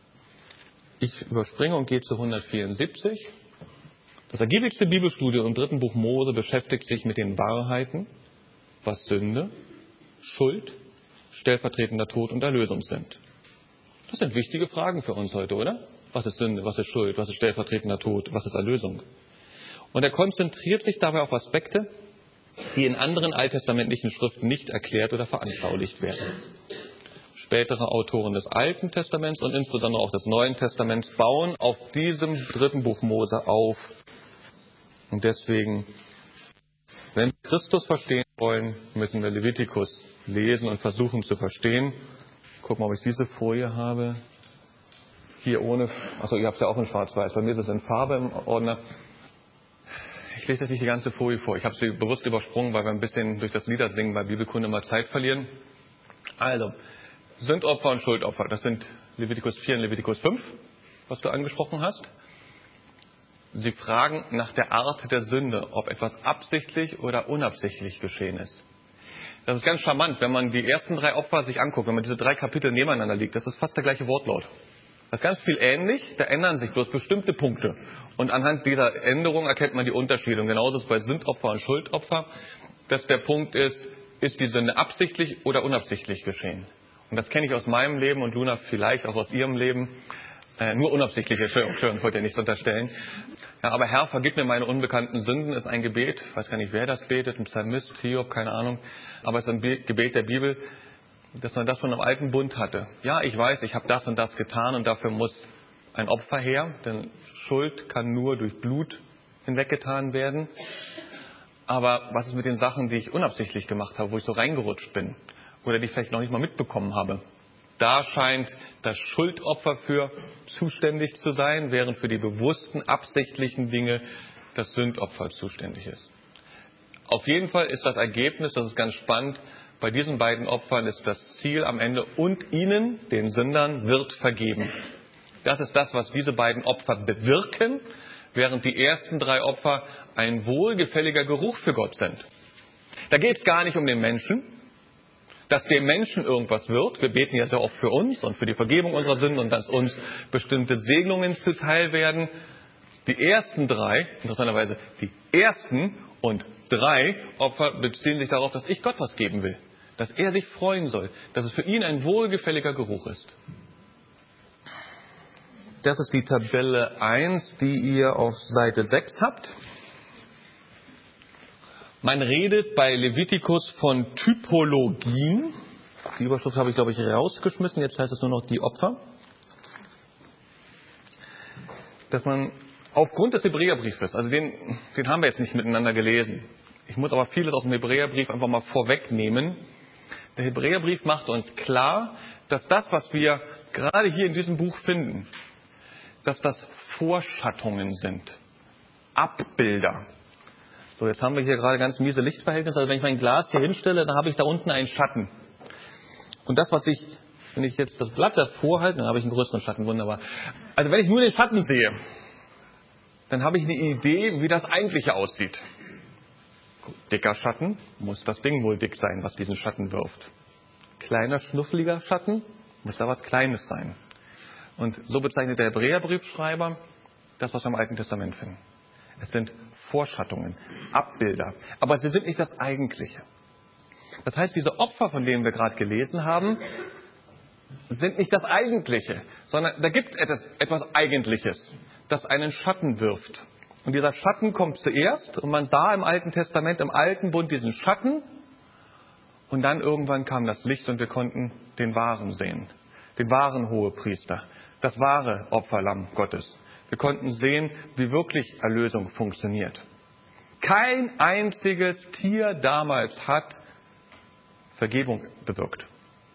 Ich überspringe und gehe zu 174. Das ergiebigste Bibelstudium im 3. Buch Mose beschäftigt sich mit den Wahrheiten, was Sünde, Schuld, stellvertretender Tod und Erlösung sind. Das sind wichtige Fragen für uns heute, oder? Was ist Sünde, was ist Schuld, was ist stellvertretender Tod, was ist Erlösung? Und er konzentriert sich dabei auf Aspekte, die in anderen alttestamentlichen Schriften nicht erklärt oder veranschaulicht werden. spätere Autoren des Alten Testaments und insbesondere auch des Neuen Testaments bauen auf diesem 3. Buch Mose auf. Und deswegen, wenn wir Christus verstehen wollen, müssen wir Levitikus lesen und versuchen zu verstehen. Gucken wir, ob ich diese Folie habe. Hier ohne, achso, ihr habt es ja auch in Schwarz-Weiß. Bei mir ist es in Farbe im Ordner. Ich lese jetzt nicht die ganze Folie vor. Ich habe sie bewusst übersprungen, weil wir ein bisschen durch das Liedersingen bei Bibelkunde mal Zeit verlieren. Also, Sündopfer und Schuldopfer, das sind Levitikus 4 und Levitikus 5, was du angesprochen hast. Sie fragen nach der Art der Sünde, ob etwas absichtlich oder unabsichtlich geschehen ist. Das ist ganz charmant, wenn man die ersten 3 Opfer sich anguckt, wenn man diese 3 Kapitel nebeneinander liegt. Das ist fast der gleiche Wortlaut. Das ist ganz viel ähnlich, da ändern sich bloß bestimmte Punkte. Und anhand dieser Änderung erkennt man die Unterschiede. Und genauso ist es bei Sündopfer und Schuldopfer, dass der Punkt ist die Sünde absichtlich oder unabsichtlich geschehen. Und das kenne ich aus meinem Leben und Luna vielleicht auch aus ihrem Leben. Nur unabsichtlich, Entschuldigung, wollte ja nichts unterstellen. Ja, aber Herr, vergib mir meine unbekannten Sünden, ist ein Gebet. Ich weiß gar nicht, wer das betet, ein Psalmist, Hiob, keine Ahnung. Aber es ist ein Gebet der Bibel, dass man das schon im alten Bund hatte. Ja, ich weiß, ich habe das und das getan und dafür muss ein Opfer her, denn Schuld kann nur durch Blut hinweggetan werden. Aber was ist mit den Sachen, die ich unabsichtlich gemacht habe, wo ich so reingerutscht bin oder die ich vielleicht noch nicht mal mitbekommen habe? Da scheint das Schuldopfer für zuständig zu sein, während für die bewussten, absichtlichen Dinge das Sündopfer zuständig ist. Auf jeden Fall ist das Ergebnis, das ist ganz spannend, bei diesen beiden Opfern ist das Ziel am Ende, und ihnen, den Sündern, wird vergeben. Das ist das, was diese beiden Opfer bewirken, während die ersten 3 Opfer ein wohlgefälliger Geruch für Gott sind. Da geht es gar nicht um den Menschen, dass dem Menschen irgendwas wird. Wir beten ja sehr oft für uns und für die Vergebung unserer Sünden und dass uns bestimmte Segnungen zuteil werden. Die ersten 3, interessanterweise, die ersten und 3 Opfer beziehen sich darauf, dass ich Gott was geben will. Dass er sich freuen soll. Dass es für ihn ein wohlgefälliger Geruch ist. Das ist die Tabelle 1, die ihr auf Seite 6 habt. Man redet bei Levitikus von Typologien. Die Überschrift habe ich, glaube ich, rausgeschmissen. Jetzt heißt es nur noch die Opfer. Dass man aufgrund des Hebräerbriefes, also den haben wir jetzt nicht miteinander gelesen. Ich muss aber vieles aus dem Hebräerbrief einfach mal vorwegnehmen. Der Hebräerbrief macht uns klar, dass das, was wir gerade hier in diesem Buch finden, dass das Vorschattungen sind. Abbilder. So, jetzt haben wir hier gerade ganz miese Lichtverhältnisse. Also wenn ich mein Glas hier hinstelle, dann habe ich da unten einen Schatten. Und das, wenn ich jetzt das Blatt davor halte, dann habe ich einen größeren Schatten, wunderbar. Also wenn ich nur den Schatten sehe, dann habe ich eine Idee, wie das Eigentliche aussieht. Dicker Schatten, muss das Ding wohl dick sein, was diesen Schatten wirft. Kleiner, schnuffliger Schatten, muss da was Kleines sein. Und so bezeichnet der Hebräerbriefschreiber das, was wir im Alten Testament finden. Es sind Vorschattungen, Abbilder, aber sie sind nicht das Eigentliche. Das heißt, diese Opfer, von denen wir gerade gelesen haben, sind nicht das Eigentliche, sondern da gibt es etwas Eigentliches, das einen Schatten wirft. Und dieser Schatten kommt zuerst und man sah im Alten Testament, im Alten Bund diesen Schatten und dann irgendwann kam das Licht und wir konnten den Wahren sehen, den wahren Hohepriester, das wahre Opferlamm Gottes. Wir konnten sehen, wie wirklich Erlösung funktioniert. Kein einziges Tier damals hat Vergebung bewirkt.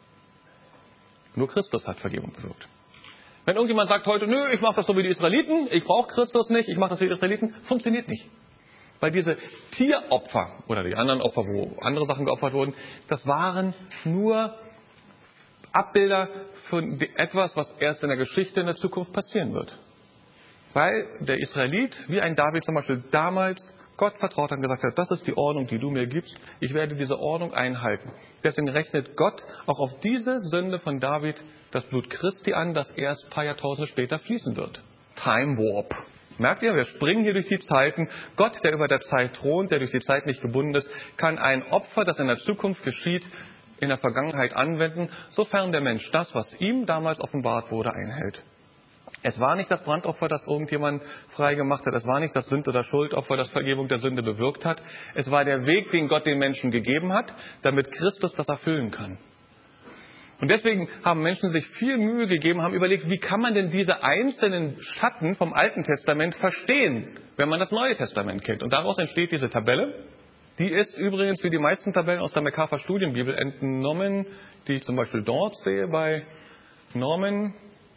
Nur Christus hat Vergebung bewirkt. Wenn irgendjemand sagt heute, nö, ich mache das so wie die Israeliten, ich brauche Christus nicht, ich mache das wie die Israeliten, funktioniert nicht. Weil diese Tieropfer oder die anderen Opfer, wo andere Sachen geopfert wurden, das waren nur Abbilder für etwas, was erst in der Geschichte in der Zukunft passieren wird. Weil der Israelit, wie ein David zum Beispiel damals, Gott vertraut hat und gesagt hat, das ist die Ordnung, die du mir gibst, ich werde diese Ordnung einhalten. Deswegen rechnet Gott auch auf diese Sünde von David das Blut Christi an, das erst ein paar Jahrtausende später fließen wird. Time Warp. Merkt ihr, wir springen hier durch die Zeiten. Gott, der über der Zeit thront, der durch die Zeit nicht gebunden ist, kann ein Opfer, das in der Zukunft geschieht, in der Vergangenheit anwenden, sofern der Mensch das, was ihm damals offenbart wurde, einhält. Es war nicht das Brandopfer, das irgendjemand frei gemacht hat. Es war nicht das Sünd- oder Schuldopfer, das Vergebung der Sünde bewirkt hat. Es war der Weg, den Gott den Menschen gegeben hat, damit Christus das erfüllen kann. Und deswegen haben Menschen sich viel Mühe gegeben, haben überlegt, wie kann man denn diese einzelnen Schatten vom Alten Testament verstehen, wenn man das Neue Testament kennt. Und daraus entsteht diese Tabelle. Die ist übrigens wie die meisten Tabellen aus der MacArthur Studienbibel entnommen, die ich zum Beispiel dort sehe bei Norman.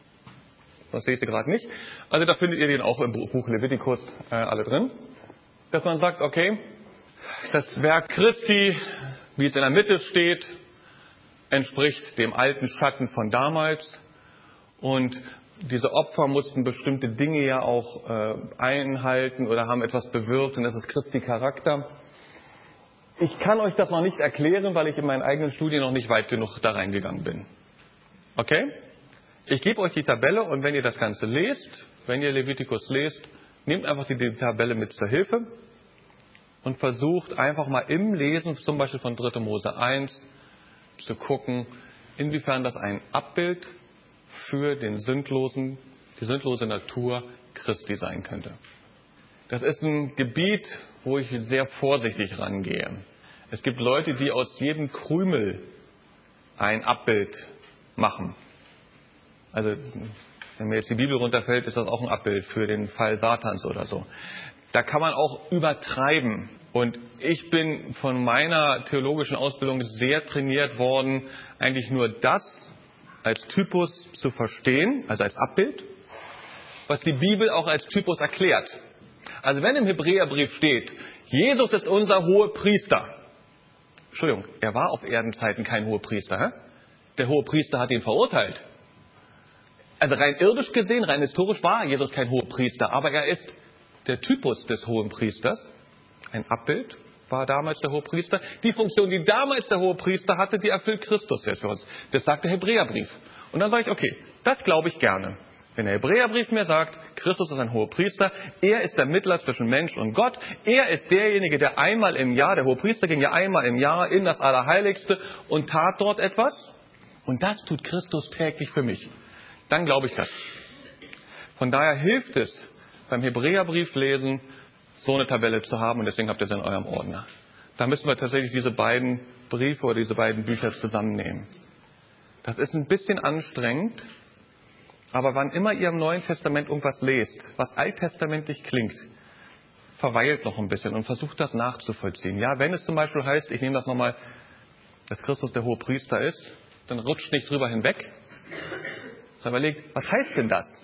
Das sehe ich sie gerade nicht. Also da findet ihr den auch im Buch Levitikus alle drin. Dass man sagt, okay, das Werk Christi, wie es in der Mitte steht, entspricht dem alten Schatten von damals. Und diese Opfer mussten bestimmte Dinge ja auch einhalten oder haben etwas bewirkt. Und das ist Christi Charakter. Ich kann euch das noch nicht erklären, weil ich in meinen eigenen Studien noch nicht weit genug da reingegangen bin. Okay? Ich gebe euch die Tabelle und wenn ihr das Ganze lest, wenn ihr Levitikus lest, nehmt einfach die Tabelle mit zur Hilfe und versucht einfach mal im Lesen, zum Beispiel von 3. Mose 1, zu gucken, inwiefern das ein Abbild für die sündlose Natur Christi sein könnte. Das ist ein Gebiet, wo ich sehr vorsichtig rangehe. Es gibt Leute, die aus jedem Krümel ein Abbild machen. Also, wenn mir jetzt die Bibel runterfällt, ist das auch ein Abbild für den Fall Satans oder so. Da kann man auch übertreiben. Und ich bin von meiner theologischen Ausbildung sehr trainiert worden, eigentlich nur das als Typus zu verstehen, also als Abbild, was die Bibel auch als Typus erklärt. Also wenn im Hebräerbrief steht, Jesus ist unser Hohepriester. Entschuldigung, er war auf Erdenzeiten kein Hohepriester. Hä? Der Hohepriester hat ihn verurteilt. Also rein irdisch gesehen, rein historisch war Jesus kein Hohepriester, aber er ist der Typus des Hohenpriesters. Ein Abbild war damals der Hohepriester. Die Funktion, die damals der Hohepriester hatte, die erfüllt Christus jetzt für uns. Das sagt der Hebräerbrief. Und dann sage ich, okay, das glaube ich gerne. Wenn der Hebräerbrief mir sagt, Christus ist ein Hohepriester, er ist der Mittler zwischen Mensch und Gott, er ist derjenige, der einmal im Jahr, der Hohepriester ging ja einmal im Jahr in das Allerheiligste und tat dort etwas. Und das tut Christus täglich für mich. Dann glaube ich das. Von daher hilft es, beim Hebräerbrief lesen, so eine Tabelle zu haben und deswegen habt ihr sie in eurem Ordner. Da müssen wir tatsächlich diese beiden Briefe oder diese beiden Bücher zusammennehmen. Das ist ein bisschen anstrengend, aber wann immer ihr im Neuen Testament irgendwas lest, was alttestamentlich klingt, verweilt noch ein bisschen und versucht das nachzuvollziehen. Ja, wenn es zum Beispiel heißt, ich nehme das nochmal, dass Christus der Hohepriester ist, dann rutscht nicht drüber hinweg, sondern überlegt, was heißt denn das?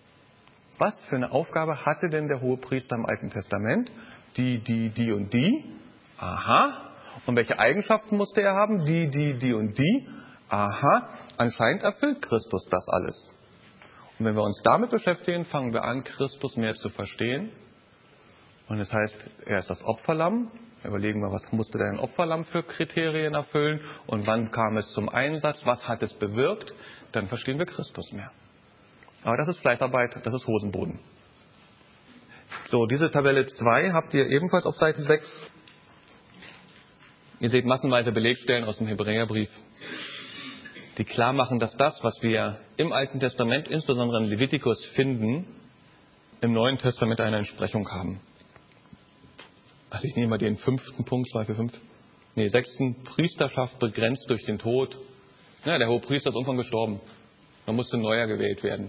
Was für eine Aufgabe hatte denn der Hohepriester im Alten Testament? Die und die. Aha. Und welche Eigenschaften musste er haben? Die und die. Aha. Anscheinend erfüllt Christus das alles. Und wenn wir uns damit beschäftigen, fangen wir an, Christus mehr zu verstehen. Und das heißt, er ist das Opferlamm. Überlegen wir, was musste denn ein Opferlamm für Kriterien erfüllen? Und wann kam es zum Einsatz? Was hat es bewirkt? Dann verstehen wir Christus mehr. Aber das ist Fleißarbeit, das ist Hosenboden. So, diese Tabelle 2 habt ihr ebenfalls auf Seite 6. Ihr seht massenweise Belegstellen aus dem Hebräerbrief, die klar machen, dass das, was wir im Alten Testament, insbesondere in Levitikus, finden, im Neuen Testament eine Entsprechung haben. Also ich nehme mal den 5. Punkt, 6. Priesterschaft begrenzt durch den Tod. Ja, der Hohepriester ist irgendwann gestorben. Man musste ein neuer gewählt werden.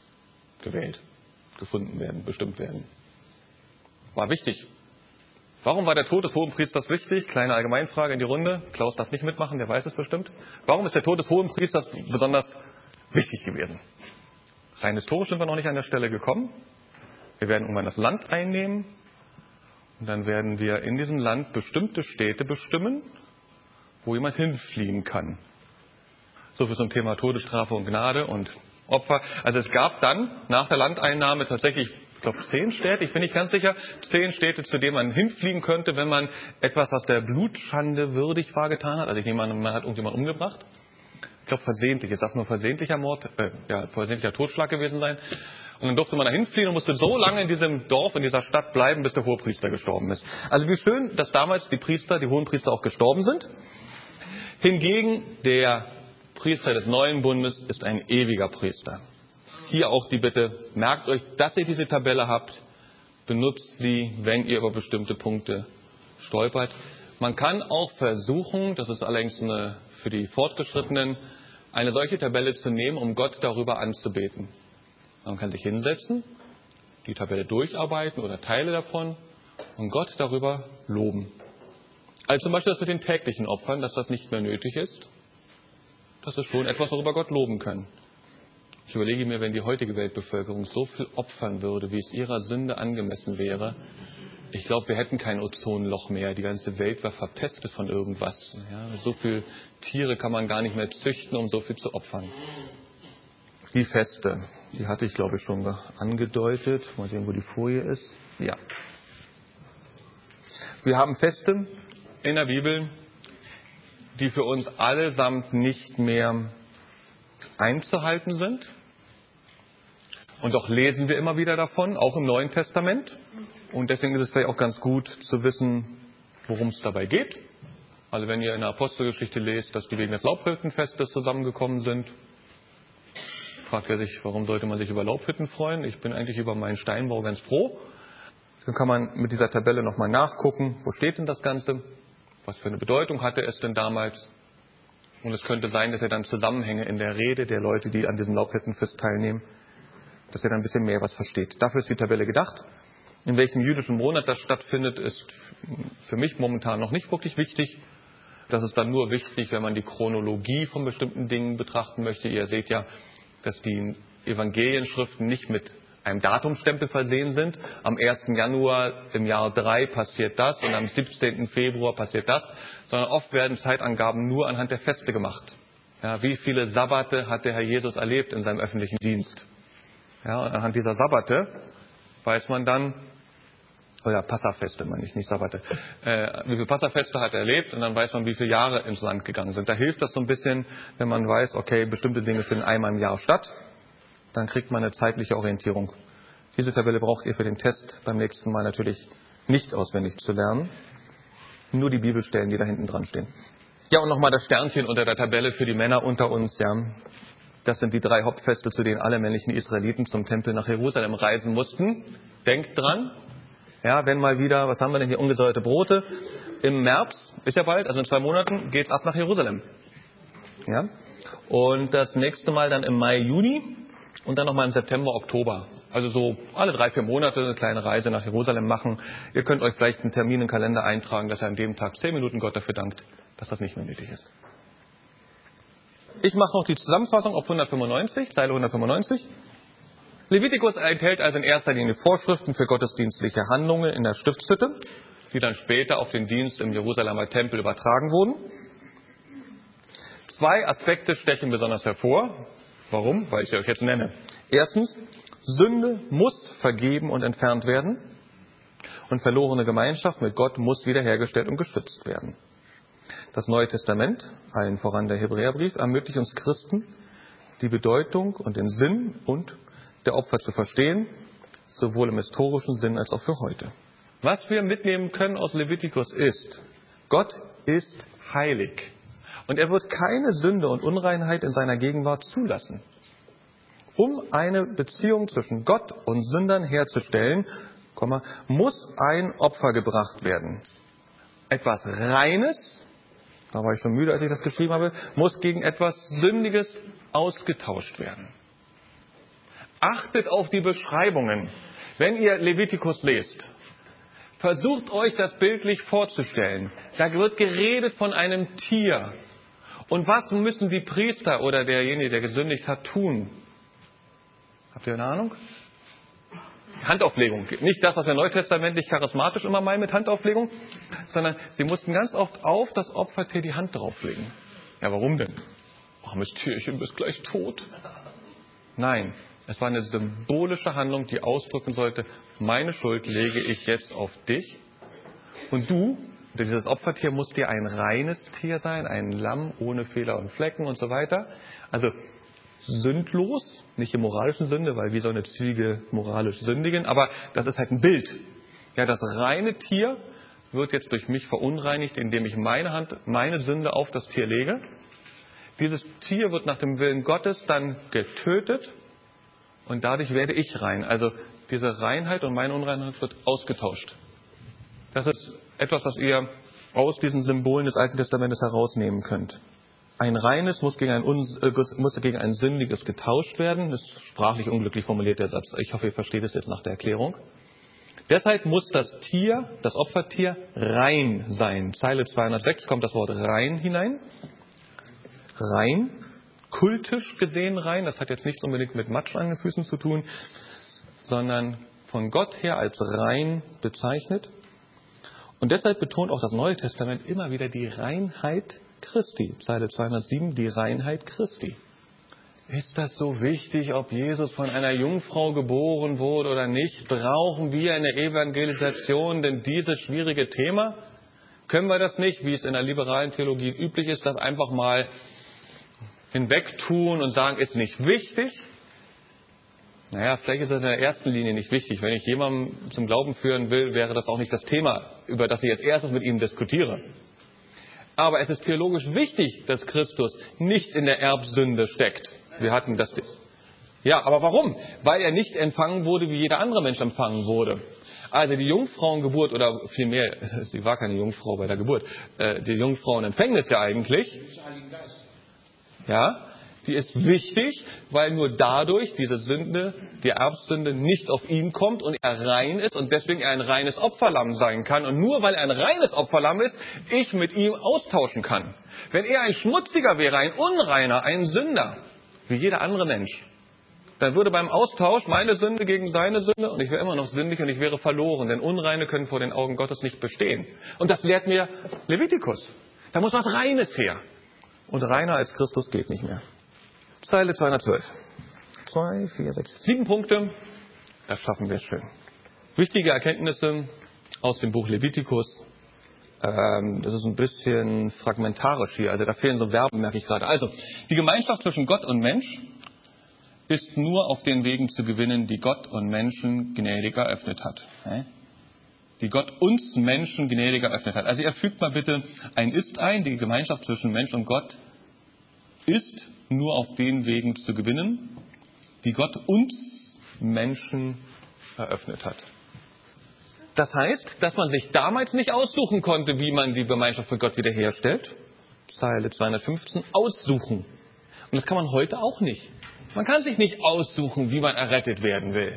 Gefunden werden, bestimmt werden. War wichtig. Warum war der Tod des Hohenpriesters wichtig? Kleine Allgemeinfrage in die Runde. Klaus darf nicht mitmachen, der weiß es bestimmt. Warum ist der Tod des Hohenpriesters besonders wichtig gewesen? Rein historisch sind wir noch nicht an der Stelle gekommen. Wir werden irgendwann das Land einnehmen. Und dann werden wir in diesem Land bestimmte Städte bestimmen, wo jemand hinfliehen kann. So viel zum Thema Todesstrafe und Gnade und Opfer. Also es gab dann nach der Landeinnahme tatsächlich, ich glaube 10 Städte, ich bin nicht ganz sicher, 10 Städte, zu denen man hinfliegen könnte, wenn man etwas, was der Blutschande würdig war, getan hat. Also ich nehme an, man hat irgendjemanden umgebracht. Ich glaube versehentlich, ich sage nur versehentlicher Mord, versehentlicher Totschlag gewesen sein. Und dann durfte man da hinfliehen und musste so lange in diesem Dorf, in dieser Stadt bleiben, bis der Hohepriester gestorben ist. Also wie schön, dass damals die Hohenpriester auch gestorben sind. Hingegen der Priester des neuen Bundes ist ein ewiger Priester. Hier auch die Bitte, merkt euch, dass ihr diese Tabelle habt, benutzt sie, wenn ihr über bestimmte Punkte stolpert. Man kann auch versuchen, das ist allerdings für die Fortgeschrittenen, eine solche Tabelle zu nehmen, um Gott darüber anzubeten. Man kann sich hinsetzen, die Tabelle durcharbeiten oder Teile davon und Gott darüber loben. Also zum Beispiel das mit den täglichen Opfern, dass das nicht mehr nötig ist. Das ist schon etwas, worüber Gott loben kann. Ich überlege mir, wenn die heutige Weltbevölkerung so viel opfern würde, wie es ihrer Sünde angemessen wäre, ich glaube, wir hätten kein Ozonloch mehr. Die ganze Welt war verpestet von irgendwas. Ja, so viele Tiere kann man gar nicht mehr züchten, um so viel zu opfern. Die Feste, die hatte ich, glaube ich, schon angedeutet. Mal sehen, wo die Folie ist. Ja. Wir haben Feste in der Bibel, die für uns allesamt nicht mehr einzuhalten sind. Und doch lesen wir immer wieder davon, auch im Neuen Testament. Und deswegen ist es vielleicht auch ganz gut zu wissen, worum es dabei geht. Also wenn ihr in der Apostelgeschichte lest, dass die wegen des Laubhüttenfestes zusammengekommen sind, fragt er sich, warum sollte man sich über Laubhütten freuen? Ich bin eigentlich über meinen Steinbau ganz froh. Dann kann man mit dieser Tabelle nochmal nachgucken, wo steht denn das Ganze? Was für eine Bedeutung hatte es denn damals? Und es könnte sein, dass ihr dann Zusammenhänge in der Rede der Leute, die an diesem Laubhüttenfest teilnehmen, dass ihr dann ein bisschen mehr was versteht. Dafür ist die Tabelle gedacht. In welchem jüdischen Monat das stattfindet, ist für mich momentan noch nicht wirklich wichtig. Das ist dann nur wichtig, wenn man die Chronologie von bestimmten Dingen betrachten möchte. Ihr seht ja, dass die Evangelienschriften nicht mit einem Datumstempel versehen sind. Am 1. Januar im Jahr 3 passiert das und am 17. Februar passiert das, sondern oft werden Zeitangaben nur anhand der Feste gemacht. Ja, wie viele Sabbate hat der Herr Jesus erlebt in seinem öffentlichen Dienst? Ja, und anhand dieser Sabbate weiß man dann, oder Passafeste meine ich, nicht Sabbate, wie viele Passafeste hat er erlebt und dann weiß man, wie viele Jahre ins Land gegangen sind. Da hilft das so ein bisschen, wenn man weiß, okay, bestimmte Dinge finden einmal im Jahr statt, dann kriegt man eine zeitliche Orientierung. Diese Tabelle braucht ihr für den Test beim nächsten Mal natürlich nicht auswendig zu lernen, nur die Bibelstellen, die da hinten dran stehen. Ja, und nochmal das Sternchen unter der Tabelle für die Männer unter uns, ja. Das sind die 3 Hauptfeste, zu denen alle männlichen Israeliten zum Tempel nach Jerusalem reisen mussten. Denkt dran, ja, wenn mal wieder, was haben wir denn hier, ungesäuerte Brote. Im März, ist ja bald, also in 2 Monaten, geht's ab nach Jerusalem. Ja. Und das nächste Mal dann im Mai, Juni und dann nochmal im September, Oktober. Also so alle 3-4 Monate eine kleine Reise nach Jerusalem machen. Ihr könnt euch vielleicht einen Termin im Kalender eintragen, dass ihr an dem Tag 10 Minuten Gott dafür dankt, dass das nicht mehr nötig ist. Ich mache noch die Zusammenfassung auf 195, Zeile 195. Levitikus enthält also in erster Linie Vorschriften für gottesdienstliche Handlungen in der Stiftshütte, die dann später auf den Dienst im Jerusalemer Tempel übertragen wurden. 2 Aspekte stechen besonders hervor. Warum? Weil ich sie euch jetzt nenne. Erstens, Sünde muss vergeben und entfernt werden und verlorene Gemeinschaft mit Gott muss wiederhergestellt und geschützt werden. Das Neue Testament, allen voran der Hebräerbrief, ermöglicht uns Christen, die Bedeutung und den Sinn und der Opfer zu verstehen, sowohl im historischen Sinn als auch für heute. Was wir mitnehmen können aus Levitikus ist, Gott ist heilig und er wird keine Sünde und Unreinheit in seiner Gegenwart zulassen. Um eine Beziehung zwischen Gott und Sündern herzustellen, muss ein Opfer gebracht werden. Etwas Reines, da war ich schon müde, als ich das geschrieben habe, muss gegen etwas Sündiges ausgetauscht werden. Achtet auf die Beschreibungen. Wenn ihr Levitikus lest, versucht euch das bildlich vorzustellen. Da wird geredet von einem Tier. Und was müssen die Priester oder derjenige, der gesündigt hat, tun? Habt ihr eine Ahnung? Handauflegung. Nicht das, was wir neutestamentlich charismatisch immer meinen mit Handauflegung, sondern sie mussten ganz oft auf das Opfertier die Hand drauflegen. Ja, warum denn? Armes Tierchen, bist gleich tot. Nein, es war eine symbolische Handlung, die ausdrücken sollte, meine Schuld lege ich jetzt auf dich. Und du, dieses Opfertier muss dir ein reines Tier sein, ein Lamm ohne Fehler und Flecken und so weiter. Also sündlos, nicht im moralischen Sinne, weil wie soll eine Ziege moralisch sündigen, aber das ist halt ein Bild. Ja, das reine Tier wird jetzt durch mich verunreinigt, indem ich meine Hand, meine Sünde auf das Tier lege. Dieses Tier wird nach dem Willen Gottes dann getötet und dadurch werde ich rein. Also diese Reinheit und meine Unreinheit wird ausgetauscht. Das ist etwas, was ihr aus diesen Symbolen des Alten Testamentes herausnehmen könnt. ein reines muss gegen ein sündiges getauscht werden. Das ist sprachlich unglücklich formuliert, der Satz. Ich hoffe, ihr versteht es jetzt nach der Erklärung. Deshalb muss das Tier, das Opfertier, rein sein. Zeile 206 kommt das Wort rein hinein. Rein, kultisch gesehen rein. Das hat jetzt nichts unbedingt mit Matsch an den Füßen zu tun, sondern von Gott her als rein bezeichnet. Und deshalb betont auch das Neue Testament immer wieder die Reinheit Christi. Zeile 207, die Reinheit Christi. Ist das so wichtig, ob Jesus von einer Jungfrau geboren wurde oder nicht? Brauchen wir in der Evangelisation denn dieses schwierige Thema? Können wir das nicht, wie es in der liberalen Theologie üblich ist, das einfach mal hinwegtun und sagen, ist nicht wichtig? Naja, vielleicht ist das in der ersten Linie nicht wichtig. Wenn ich jemanden zum Glauben führen will, wäre das auch nicht das Thema, über das ich als erstes mit ihm diskutiere. Aber es ist theologisch wichtig, dass Christus nicht in der Erbsünde steckt. Wir hatten das. Ja, aber warum? Weil er nicht empfangen wurde, wie jeder andere Mensch empfangen wurde. Also die Jungfrauengeburt, oder vielmehr, sie war keine Jungfrau bei der Geburt, die Jungfrauenempfängnis ja eigentlich, ja, die ist wichtig, weil nur dadurch diese Sünde, die Erbsünde, nicht auf ihn kommt und er rein ist und deswegen er ein reines Opferlamm sein kann. Und nur weil er ein reines Opferlamm ist, ich mit ihm austauschen kann. Wenn er ein Schmutziger wäre, ein Unreiner, ein Sünder, wie jeder andere Mensch, dann würde beim Austausch meine Sünde gegen seine Sünde und ich wäre immer noch sündig und ich wäre verloren. Denn Unreine können vor den Augen Gottes nicht bestehen. Und das lehrt mir Levitikus. Da muss was Reines her. Und reiner als Christus geht nicht mehr. Zeile 212. 2, 4, 6, 7 Punkte. Das schaffen wir schön. Wichtige Erkenntnisse aus dem Buch Levitikus. Das ist ein bisschen fragmentarisch hier. Also da fehlen so Verben, merke ich gerade. Also, die Gemeinschaft zwischen Gott und Mensch ist nur auf den Wegen zu gewinnen, die Gott und Menschen gnädig eröffnet hat. Die Gott uns Menschen gnädig eröffnet hat. Also ihr fügt mal bitte ein Ist ein. Die Gemeinschaft zwischen Mensch und Gott ist nur auf den Wegen zu gewinnen, die Gott uns Menschen eröffnet hat. Das heißt, dass man sich damals nicht aussuchen konnte, wie man die Gemeinschaft mit Gott wiederherstellt. Zeile 215, aussuchen. Und das kann man heute auch nicht. Man kann sich nicht aussuchen, wie man errettet werden will.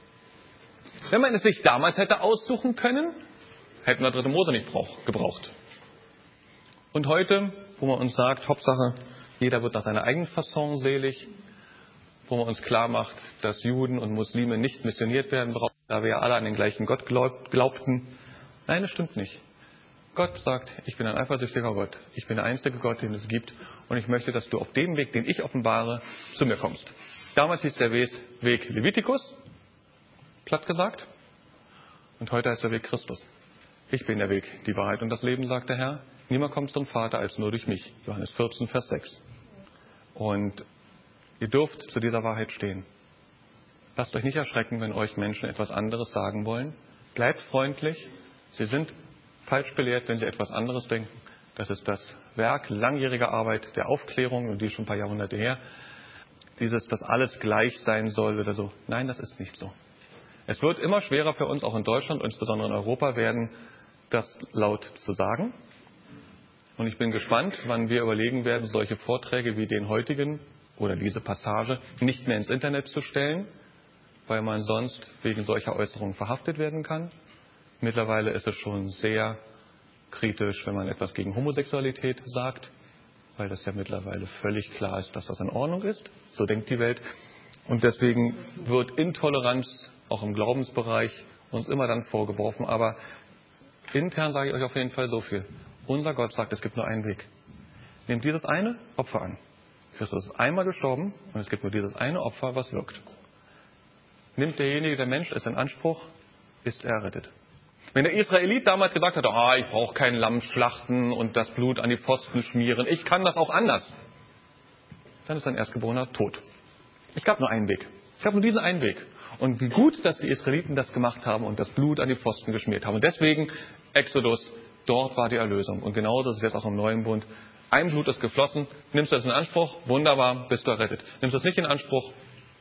Wenn man es sich damals hätte aussuchen können, hätten wir 3. Mose nicht gebraucht. Und heute, wo man uns sagt, Hauptsache, jeder wird nach seiner eigenen Fasson selig, wo man uns klar macht, dass Juden und Muslime nicht missioniert werden brauchen, da wir ja alle an den gleichen Gott glaubten. Nein, das stimmt nicht. Gott sagt, ich bin ein eifersüchtiger Gott. Ich bin der einzige Gott, den es gibt. Und ich möchte, dass du auf dem Weg, den ich offenbare, zu mir kommst. Damals hieß der Weg Levitikus, platt gesagt. Und heute heißt der Weg Christus. Ich bin der Weg, die Wahrheit und das Leben, sagt der Herr. Niemand kommt zum Vater als nur durch mich. Johannes 14, Vers 6. Und ihr dürft zu dieser Wahrheit stehen. Lasst euch nicht erschrecken, wenn euch Menschen etwas anderes sagen wollen. Bleibt freundlich. Sie sind falsch belehrt, wenn sie etwas anderes denken. Das ist das Werk langjähriger Arbeit der Aufklärung und die ist schon ein paar Jahrhunderte her. Dass alles gleich sein soll oder so. Nein, das ist nicht so. Es wird immer schwerer für uns, auch in Deutschland und insbesondere in Europa, werden, das laut zu sagen. Und ich bin gespannt, wann wir überlegen werden, solche Vorträge wie den heutigen oder diese Passage nicht mehr ins Internet zu stellen, weil man sonst wegen solcher Äußerungen verhaftet werden kann. Mittlerweile ist es schon sehr kritisch, wenn man etwas gegen Homosexualität sagt, weil das ja mittlerweile völlig klar ist, dass das in Ordnung ist. So denkt die Welt. Und deswegen wird Intoleranz auch im Glaubensbereich uns immer dann vorgeworfen. Aber intern sage ich euch auf jeden Fall so viel. Unser Gott sagt, es gibt nur einen Weg. Nehmt dieses eine Opfer an. Christus ist einmal gestorben und es gibt nur dieses eine Opfer, was wirkt. Nimmt derjenige, der Mensch ist in Anspruch, ist er errettet. Wenn der Israelit damals gesagt hat, ich brauche kein Lamm schlachten und das Blut an die Pfosten schmieren, ich kann das auch anders, dann ist sein Erstgeborener tot. Es gab nur einen Weg. Es gab nur diesen einen Weg. Und wie gut, dass die Israeliten das gemacht haben und das Blut an die Pfosten geschmiert haben. Und deswegen, Exodus, dort war die Erlösung. Und genauso ist es jetzt auch im Neuen Bund. Ein Blut ist geflossen. Nimmst du das in Anspruch? Wunderbar, bist du errettet. Nimmst du es nicht in Anspruch?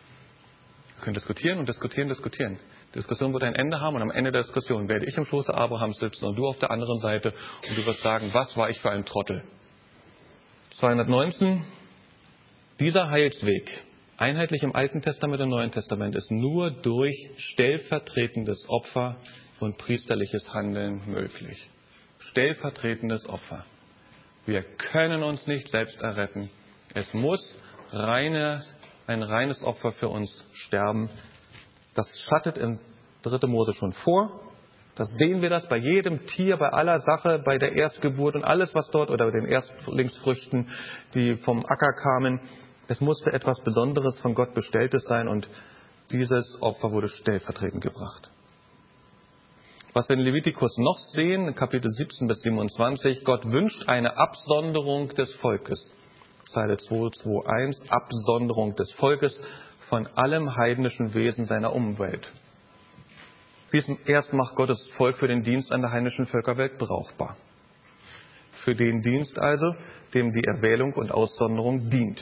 Wir können diskutieren und diskutieren, diskutieren. Die Diskussion wird ein Ende haben und am Ende der Diskussion werde ich im Schoße Abrahams sitzen und du auf der anderen Seite und du wirst sagen, was war ich für ein Trottel? 219. Dieser Heilsweg, einheitlich im Alten Testament und Neuen Testament, ist nur durch stellvertretendes Opfer und priesterliches Handeln möglich. Stellvertretendes Opfer. Wir können uns nicht selbst erretten. Es muss ein reines Opfer für uns sterben. Das schattet im 3. Mose schon vor. Das sehen wir bei jedem Tier, bei aller Sache, bei der Erstgeburt und alles, was dort, oder bei den Erstlingsfrüchten, die vom Acker kamen. Es musste etwas Besonderes von Gott Bestelltes sein und dieses Opfer wurde stellvertretend gebracht. Was wir in Levitikus noch sehen, in Kapitel 17 bis 27, Gott wünscht eine Absonderung des Volkes. Zeile 221, Absonderung des Volkes von allem heidnischen Wesen seiner Umwelt. Dies erst macht Gottes Volk für den Dienst an der heidnischen Völkerwelt brauchbar. Für den Dienst also, dem die Erwählung und Aussonderung dient.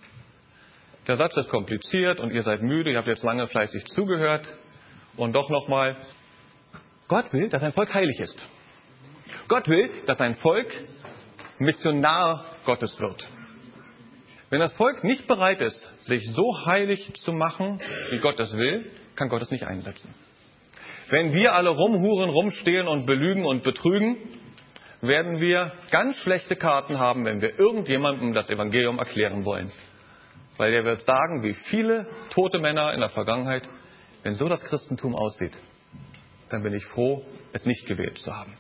Der Satz ist kompliziert und ihr seid müde, ihr habt jetzt lange fleißig zugehört. Und doch nochmal, Gott will, dass ein Volk heilig ist. Gott will, dass ein Volk Missionar Gottes wird. Wenn das Volk nicht bereit ist, sich so heilig zu machen, wie Gott es will, kann Gott es nicht einsetzen. Wenn wir alle rumhuren, rumstehlen und belügen und betrügen, werden wir ganz schlechte Karten haben, wenn wir irgendjemandem das Evangelium erklären wollen. Weil der wird sagen, wie viele tote Männer in der Vergangenheit, wenn so das Christentum aussieht, dann bin ich froh, es nicht gewählt zu haben.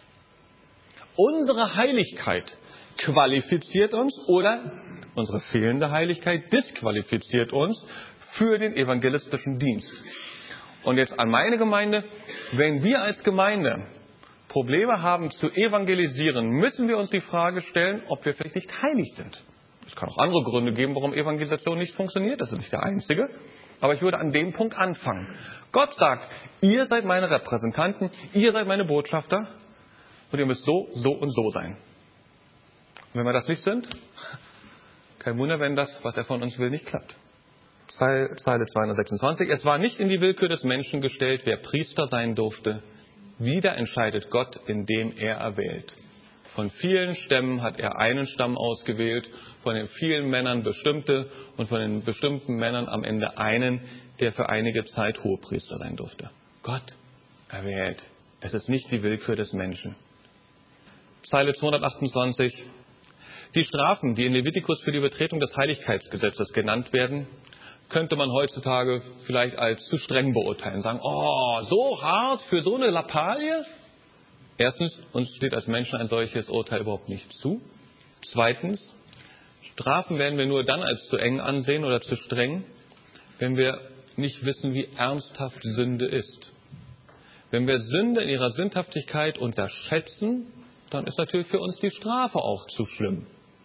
Unsere Heiligkeit qualifiziert uns oder unsere fehlende Heiligkeit disqualifiziert uns für den evangelistischen Dienst. Und jetzt an meine Gemeinde, wenn wir als Gemeinde Probleme haben zu evangelisieren, müssen wir uns die Frage stellen, ob wir vielleicht nicht heilig sind. Es kann auch andere Gründe geben, warum Evangelisation nicht funktioniert. Das ist nicht der einzige. Aber ich würde an dem Punkt anfangen. Gott sagt, ihr seid meine Repräsentanten, ihr seid meine Botschafter und ihr müsst so, so und so sein. Und wenn wir das nicht sind, kein Wunder, wenn das, was er von uns will, nicht klappt. Zeile 226. Es war nicht in die Willkür des Menschen gestellt, wer Priester sein durfte. Wieder entscheidet Gott, indem er erwählt. Von vielen Stämmen hat er einen Stamm ausgewählt, von den vielen Männern bestimmte und von den bestimmten Männern am Ende einen, der für einige Zeit Hohepriester sein durfte. Gott erwählt. Es ist nicht die Willkür des Menschen. Zeile 228. Die Strafen, die in Levitikus für die Übertretung des Heiligkeitsgesetzes genannt werden, könnte man heutzutage vielleicht als zu streng beurteilen. Sagen, oh, so hart für so eine Lappalie? Erstens, uns steht als Menschen ein solches Urteil überhaupt nicht zu. Zweitens, Strafen werden wir nur dann als zu eng ansehen oder zu streng, wenn wir nicht wissen, wie ernsthaft Sünde ist. Wenn wir Sünde in ihrer Sündhaftigkeit unterschätzen, dann ist natürlich für uns die Strafe auch zu schlimm.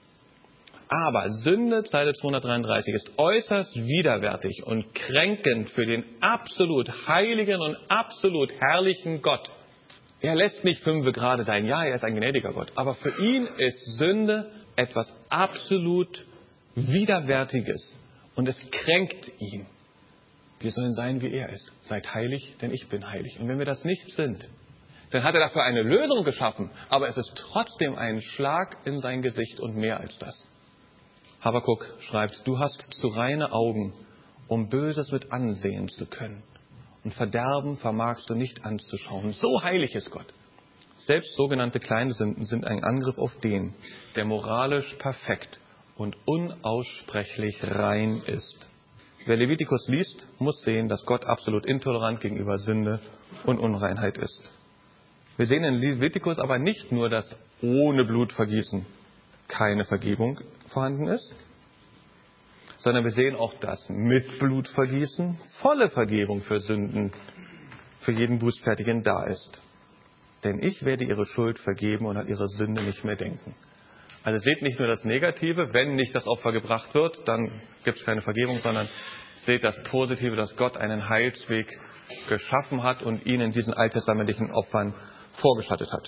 Aber Sünde, Zeile 233, ist äußerst widerwärtig und kränkend für den absolut heiligen und absolut herrlichen Gott. Er lässt nicht 5 gerade sein. Ja, er ist ein gnädiger Gott. Aber für ihn ist Sünde etwas absolut Widerwärtiges. Und es kränkt ihn. Wir sollen sein, wie er ist. Seid heilig, denn ich bin heilig. Und wenn wir das nicht sind, dann hat er dafür eine Lösung geschaffen. Aber es ist trotzdem ein Schlag in sein Gesicht und mehr als das. Habakuk schreibt, du hast zu reine Augen, um Böses mit ansehen zu können. Und Verderben vermagst du nicht anzuschauen. So heilig ist Gott. Selbst sogenannte kleine Sünden sind ein Angriff auf den, der moralisch perfekt und unaussprechlich rein ist. Wer Levitikus liest, muss sehen, dass Gott absolut intolerant gegenüber Sünde und Unreinheit ist. Wir sehen in Levitikus aber nicht nur, dass ohne Blutvergießen keine Vergebung vorhanden ist, sondern wir sehen auch, dass mit Blutvergießen volle Vergebung für Sünden für jeden Bußfertigen da ist. Denn ich werde ihre Schuld vergeben und an ihre Sünde nicht mehr denken. Also seht nicht nur das Negative, wenn nicht das Opfer gebracht wird, dann gibt es keine Vergebung, sondern seht das Positive, dass Gott einen Heilsweg geschaffen hat und ihn in diesen alttestamentlichen Opfern vorgeschattet hat.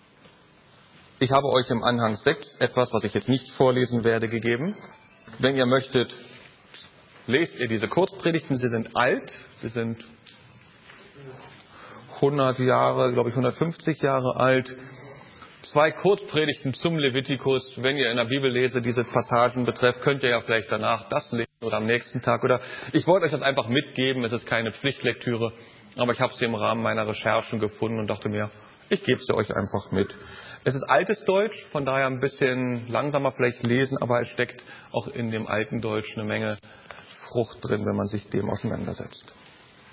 Ich habe euch im Anhang 6 etwas, was ich jetzt nicht vorlesen werde, gegeben. Wenn ihr möchtet, lest ihr diese Kurzpredigten. Sie sind alt. Sie sind 100 Jahre, glaube ich 150 Jahre alt. 2 Kurzpredigten zum Levitikus. Wenn ihr in der Bibellese diese Passagen betrefft, könnt ihr ja vielleicht danach das lesen oder am nächsten Tag. Oder ich wollte euch das einfach mitgeben. Es ist keine Pflichtlektüre, aber ich habe sie im Rahmen meiner Recherchen gefunden und dachte mir, ich gebe sie euch einfach mit. Es ist altes Deutsch, von daher ein bisschen langsamer vielleicht lesen, aber es steckt auch in dem alten Deutsch eine Menge Frucht drin, wenn man sich dem auseinandersetzt.